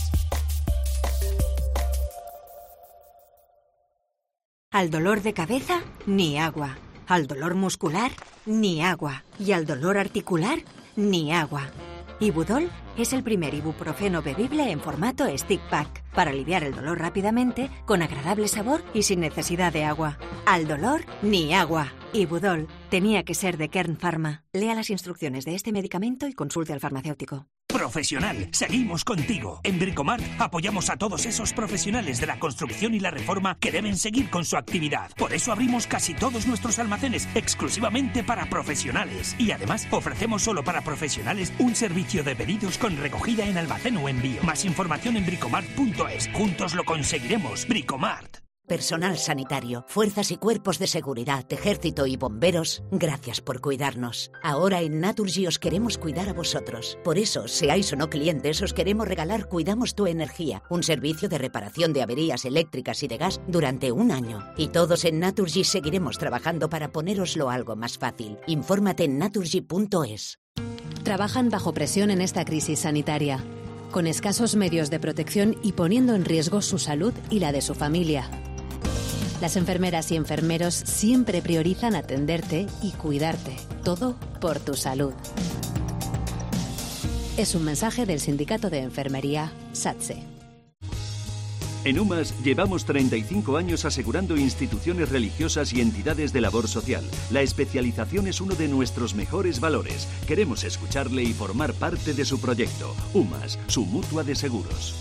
Speaker 20: Al dolor de cabeza, ni agua. Al dolor muscular, ni agua. Y al dolor articular, ni agua. Ibudol es el primer ibuprofeno bebible en formato stick pack para aliviar el dolor rápidamente, con agradable sabor y sin necesidad de agua. Al dolor, ni agua. Ibudol tenía que ser de Kern Pharma. Lea las instrucciones de este medicamento y consulte al farmacéutico.
Speaker 4: Profesional, seguimos contigo. En Bricomart apoyamos a todos esos profesionales de la construcción y la reforma que deben seguir con su actividad. Por eso abrimos casi todos nuestros almacenes exclusivamente para profesionales. Y además ofrecemos solo para profesionales un servicio de pedidos con recogida en almacén o envío. Más información en bricomart.es. Juntos lo conseguiremos. Bricomart.
Speaker 27: Personal sanitario, fuerzas y cuerpos de seguridad, ejército y bomberos, gracias por cuidarnos. Ahora en Naturgy os queremos cuidar a vosotros. Por eso, seáis o no clientes, os queremos regalar Cuidamos tu Energía, un servicio de reparación de averías eléctricas y de gas durante 1 año. Y todos en Naturgy seguiremos trabajando para ponéroslo algo más fácil. Infórmate en naturgy.es.
Speaker 6: Trabajan bajo presión en esta crisis sanitaria, con escasos medios de protección y poniendo en riesgo su salud y la de su familia. Las enfermeras y enfermeros siempre priorizan atenderte y cuidarte. Todo por tu salud. Es un mensaje del Sindicato de Enfermería, SATSE.
Speaker 21: En UMAS llevamos 35 años asegurando instituciones religiosas y entidades de labor social. La especialización es uno de nuestros mejores valores. Queremos escucharle y formar parte de su proyecto. UMAS, su mutua de seguros.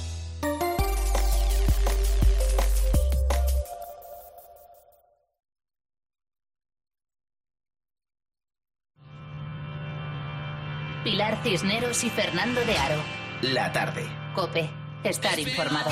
Speaker 3: Pilar Cisneros y Fernando de Aro.
Speaker 2: La tarde.
Speaker 3: COPE. Estar informado.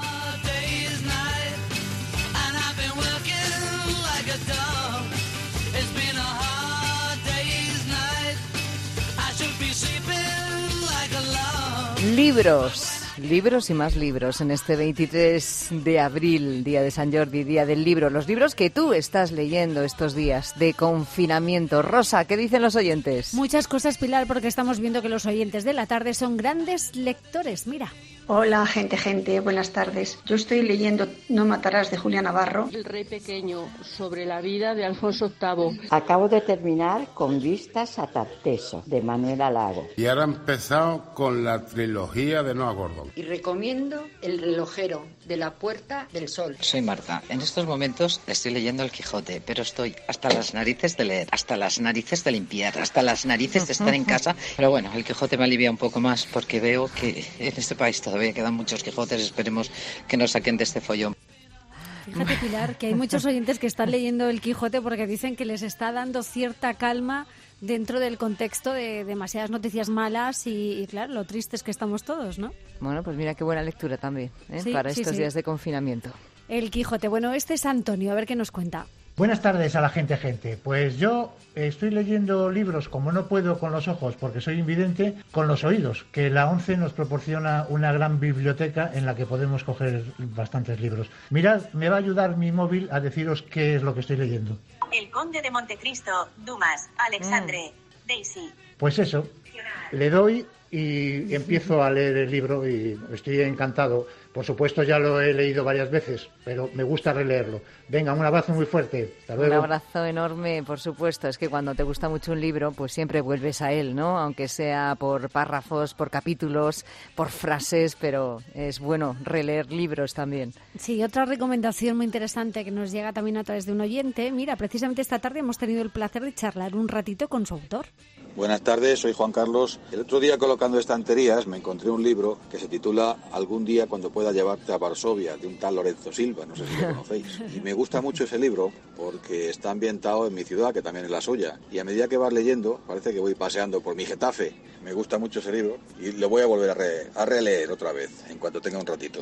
Speaker 5: Libros y más libros en este 23 de abril, día de San Jordi, día del libro. Los libros que tú estás leyendo estos días de confinamiento. Rosa, ¿qué dicen los oyentes?
Speaker 22: Muchas cosas, Pilar, porque estamos viendo que los oyentes de la tarde son grandes lectores. Mira.
Speaker 23: Hola, gente, buenas tardes. Yo estoy leyendo No matarás de Julia Navarro.
Speaker 24: El rey pequeño, sobre la vida de Alfonso VIII.
Speaker 25: Acabo de terminar con Vistas a Tarteso, de Manuela Lago.
Speaker 26: Y ahora he empezado con la trilogía de Noah Gordon.
Speaker 23: Y recomiendo El relojero, de La Puerta del Sol.
Speaker 29: Soy Marta. En estos momentos estoy leyendo El Quijote, pero estoy hasta las narices de leer, hasta las narices de limpiar, hasta las narices de estar en casa. Pero bueno, El Quijote me alivia un poco más porque veo que en este país todavía quedan muchos Quijotes. Esperemos que nos saquen de este follón.
Speaker 22: Fíjate, Pilar, que hay muchos oyentes que están leyendo El Quijote porque dicen que les está dando cierta calma dentro del contexto de demasiadas noticias malas y claro, lo tristes que estamos todos, ¿no?
Speaker 5: Bueno, pues mira qué buena lectura también,
Speaker 22: sí,
Speaker 5: para
Speaker 22: sí,
Speaker 5: estos
Speaker 22: sí.
Speaker 5: días de confinamiento.
Speaker 22: El Quijote. Bueno, este es Antonio, a ver qué nos cuenta.
Speaker 30: Buenas tardes a la gente. Pues yo estoy leyendo libros, como no puedo con los ojos porque soy invidente, con los oídos, que la ONCE nos proporciona una gran biblioteca en la que podemos coger bastantes libros. Mirad, me va a ayudar mi móvil a deciros qué es lo que estoy leyendo.
Speaker 31: El Conde de Montecristo, Dumas, Alexandre, Daisy.
Speaker 30: Pues eso, le doy y empiezo a leer el libro y estoy encantado. Por supuesto ya lo he leído varias veces, pero me gusta releerlo. Venga, un abrazo muy fuerte. Hasta luego.
Speaker 5: Un abrazo enorme, por supuesto. Es que cuando te gusta mucho un libro, pues siempre vuelves a él, ¿no? Aunque sea por párrafos, por capítulos, por frases, pero es bueno releer libros también.
Speaker 22: Sí, otra recomendación muy interesante que nos llega también a través de un oyente. Mira, precisamente esta tarde hemos tenido el placer de charlar un ratito con su autor.
Speaker 32: Buenas tardes, soy Juan Carlos. El otro día, colocando estanterías, me encontré un libro que se titula Algún día cuando pueda llevarte a Varsovia, de un tal Lorenzo Silva, no sé si lo conocéis. Y me gusta mucho ese libro porque está ambientado en mi ciudad, que también es la suya. Y a medida que vas leyendo, parece que voy paseando por mi Getafe. Me gusta mucho ese libro y lo voy a volver a releer otra vez, en cuanto tenga un ratito.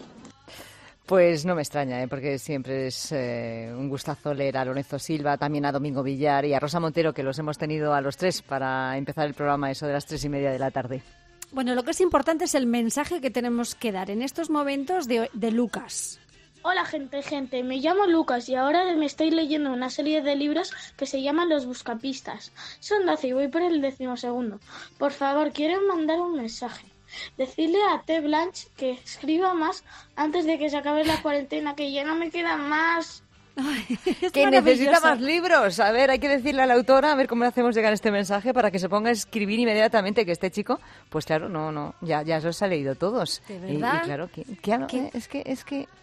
Speaker 5: Pues no me extraña, porque siempre es un gustazo leer a Lorenzo Silva, también a Domingo Villar y a Rosa Montero, que los hemos tenido a los tres para empezar el programa, eso de las 3:30 de la tarde.
Speaker 22: Bueno, lo que es importante es el mensaje que tenemos que dar en estos momentos de Lucas.
Speaker 33: Hola gente, me llamo Lucas y ahora me estoy leyendo una serie de libros que se llaman Los Buscapistas. Son 12 y voy por el 12º. Por favor, quiero mandar un mensaje. Decirle a T. Blanche que escriba más antes de que se acabe la cuarentena, que ya no me quedan más.
Speaker 5: Que necesita más libros. A ver, hay que decirle a la autora, a ver cómo le hacemos llegar este mensaje para que se ponga a escribir inmediatamente, que este chico, pues claro, ya los ha leído todos.
Speaker 22: ¿De verdad?
Speaker 5: Y claro,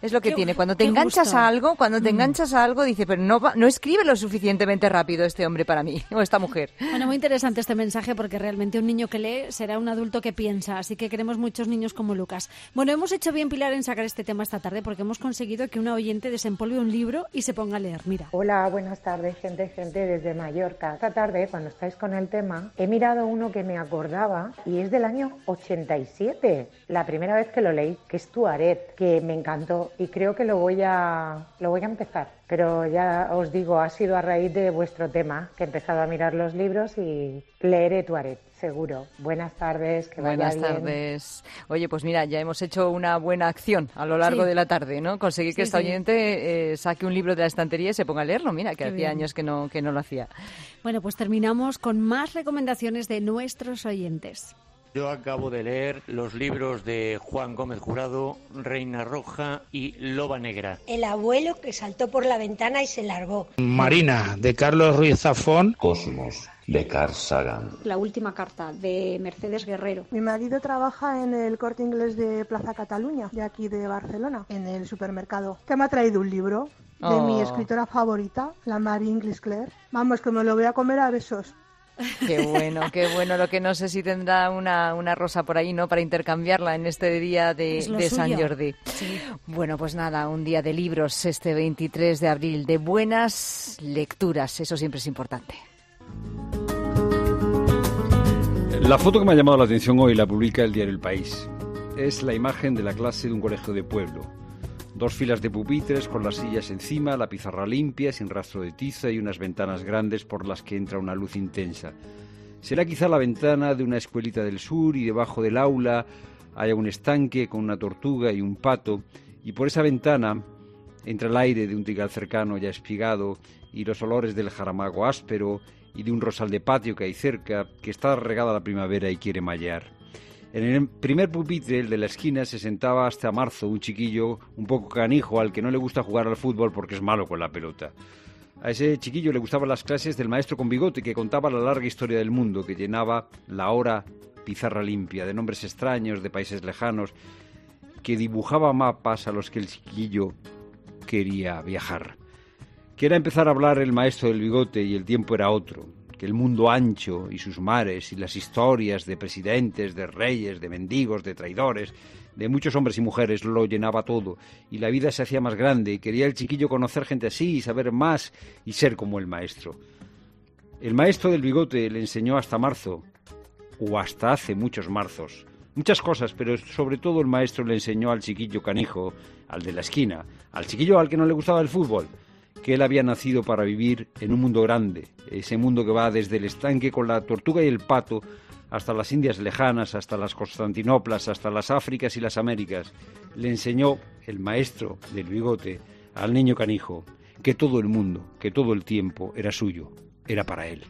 Speaker 5: Es lo que tiene. Cuando te enganchas a algo, dice, pero no escribe lo suficientemente rápido este hombre para mí, o esta mujer.
Speaker 22: Bueno, muy interesante este mensaje, porque realmente un niño que lee será un adulto que piensa, así que queremos muchos niños como Lucas. Bueno, hemos hecho bien, Pilar, en sacar este tema esta tarde, porque hemos conseguido que una oyente desempolve un libro y se ponga a leer. Mira.
Speaker 1: Hola, buenas tardes, gente desde Mallorca. Esta tarde, cuando estáis con el tema, he mirado uno que me acordaba y es del año 87, la primera vez que lo leí, que es Tuaret, que me encantó y creo que lo voy a empezar. Pero ya os digo, ha sido a raíz de vuestro tema que he empezado a mirar los libros y leeré Tuaret, seguro. Buenas tardes, que vaya bien.
Speaker 5: Buenas tardes. Oye, pues mira, ya hemos hecho una buena acción a lo largo de la tarde, ¿no? Conseguir que esta oyente saque un libro de la estantería y se ponga a leerlo. Mira, que hacía años que no lo hacía.
Speaker 22: Bueno, pues terminamos con más recomendaciones de nuestros oyentes.
Speaker 7: Yo acabo de leer los libros de Juan Gómez Jurado, Reina Roja y Loba Negra.
Speaker 8: El abuelo que saltó por la ventana y se largó.
Speaker 9: Marina, de Carlos Ruiz Zafón.
Speaker 10: Cosmos, de Carl Sagan.
Speaker 11: La última carta, de Mercedes Guerrero.
Speaker 12: Mi marido trabaja en el Corte Inglés de Plaza Cataluña, de aquí de Barcelona, en el supermercado, que me ha traído un libro de mi escritora favorita, la Marie English Clare. Vamos, que me lo voy a comer a besos.
Speaker 5: Qué bueno. Lo que no sé si tendrá una rosa por ahí, ¿no? Para intercambiarla en este día de San Jordi.
Speaker 22: Sí.
Speaker 5: Bueno, pues nada, un día de libros este 23 de abril, de buenas lecturas, eso siempre es importante.
Speaker 13: La foto que me ha llamado la atención hoy la publica el diario El País. Es la imagen de la clase de un colegio de pueblo. 2 filas de pupitres con las sillas encima, la pizarra limpia, sin rastro de tiza y unas ventanas grandes por las que entra una luz intensa. Será quizá la ventana de una escuelita del sur y debajo del aula haya un estanque con una tortuga y un pato, y por esa ventana entra el aire de un trigal cercano ya espigado y los olores del jaramago áspero y de un rosal de patio que hay cerca, que está regada la primavera y quiere mallear. En el primer pupitre, el de la esquina, se sentaba hasta marzo un chiquillo un poco canijo al que no le gusta jugar al fútbol porque es malo con la pelota. A ese chiquillo le gustaban las clases del maestro con bigote que contaba la larga historia del mundo, que llenaba la hora pizarra limpia, de nombres extraños, de países lejanos, que dibujaba mapas a los que el chiquillo quería viajar. Que era empezar a hablar el maestro del bigote y el tiempo era otro. Que el mundo ancho y sus mares y las historias de presidentes, de reyes, de mendigos, de traidores, de muchos hombres y mujeres lo llenaba todo y la vida se hacía más grande y quería el chiquillo conocer gente así y saber más y ser como el maestro. El maestro del bigote le enseñó hasta marzo, o hasta hace muchos marzos, muchas cosas, pero sobre todo el maestro le enseñó al chiquillo canijo, al de la esquina, al chiquillo al que no le gustaba el fútbol, que él había nacido para vivir en un mundo grande, ese mundo que va desde el estanque con la tortuga y el pato hasta las Indias lejanas, hasta las Constantinoplas, hasta las Áfricas y las Américas. Le enseñó el maestro del bigote al niño canijo que todo el mundo, que todo el tiempo era suyo, era para él.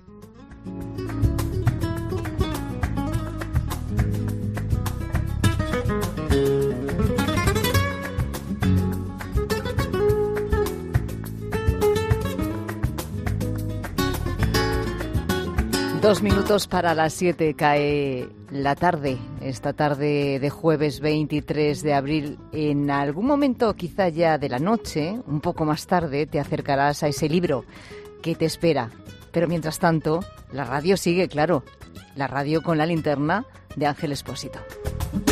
Speaker 5: Dos minutos para las 7 cae la tarde, esta tarde de jueves 23 de abril. En algún momento, quizá ya de la noche, un poco más tarde, te acercarás a ese libro que te espera. Pero mientras tanto, la radio sigue, claro. La radio con la linterna de Ángel Expósito.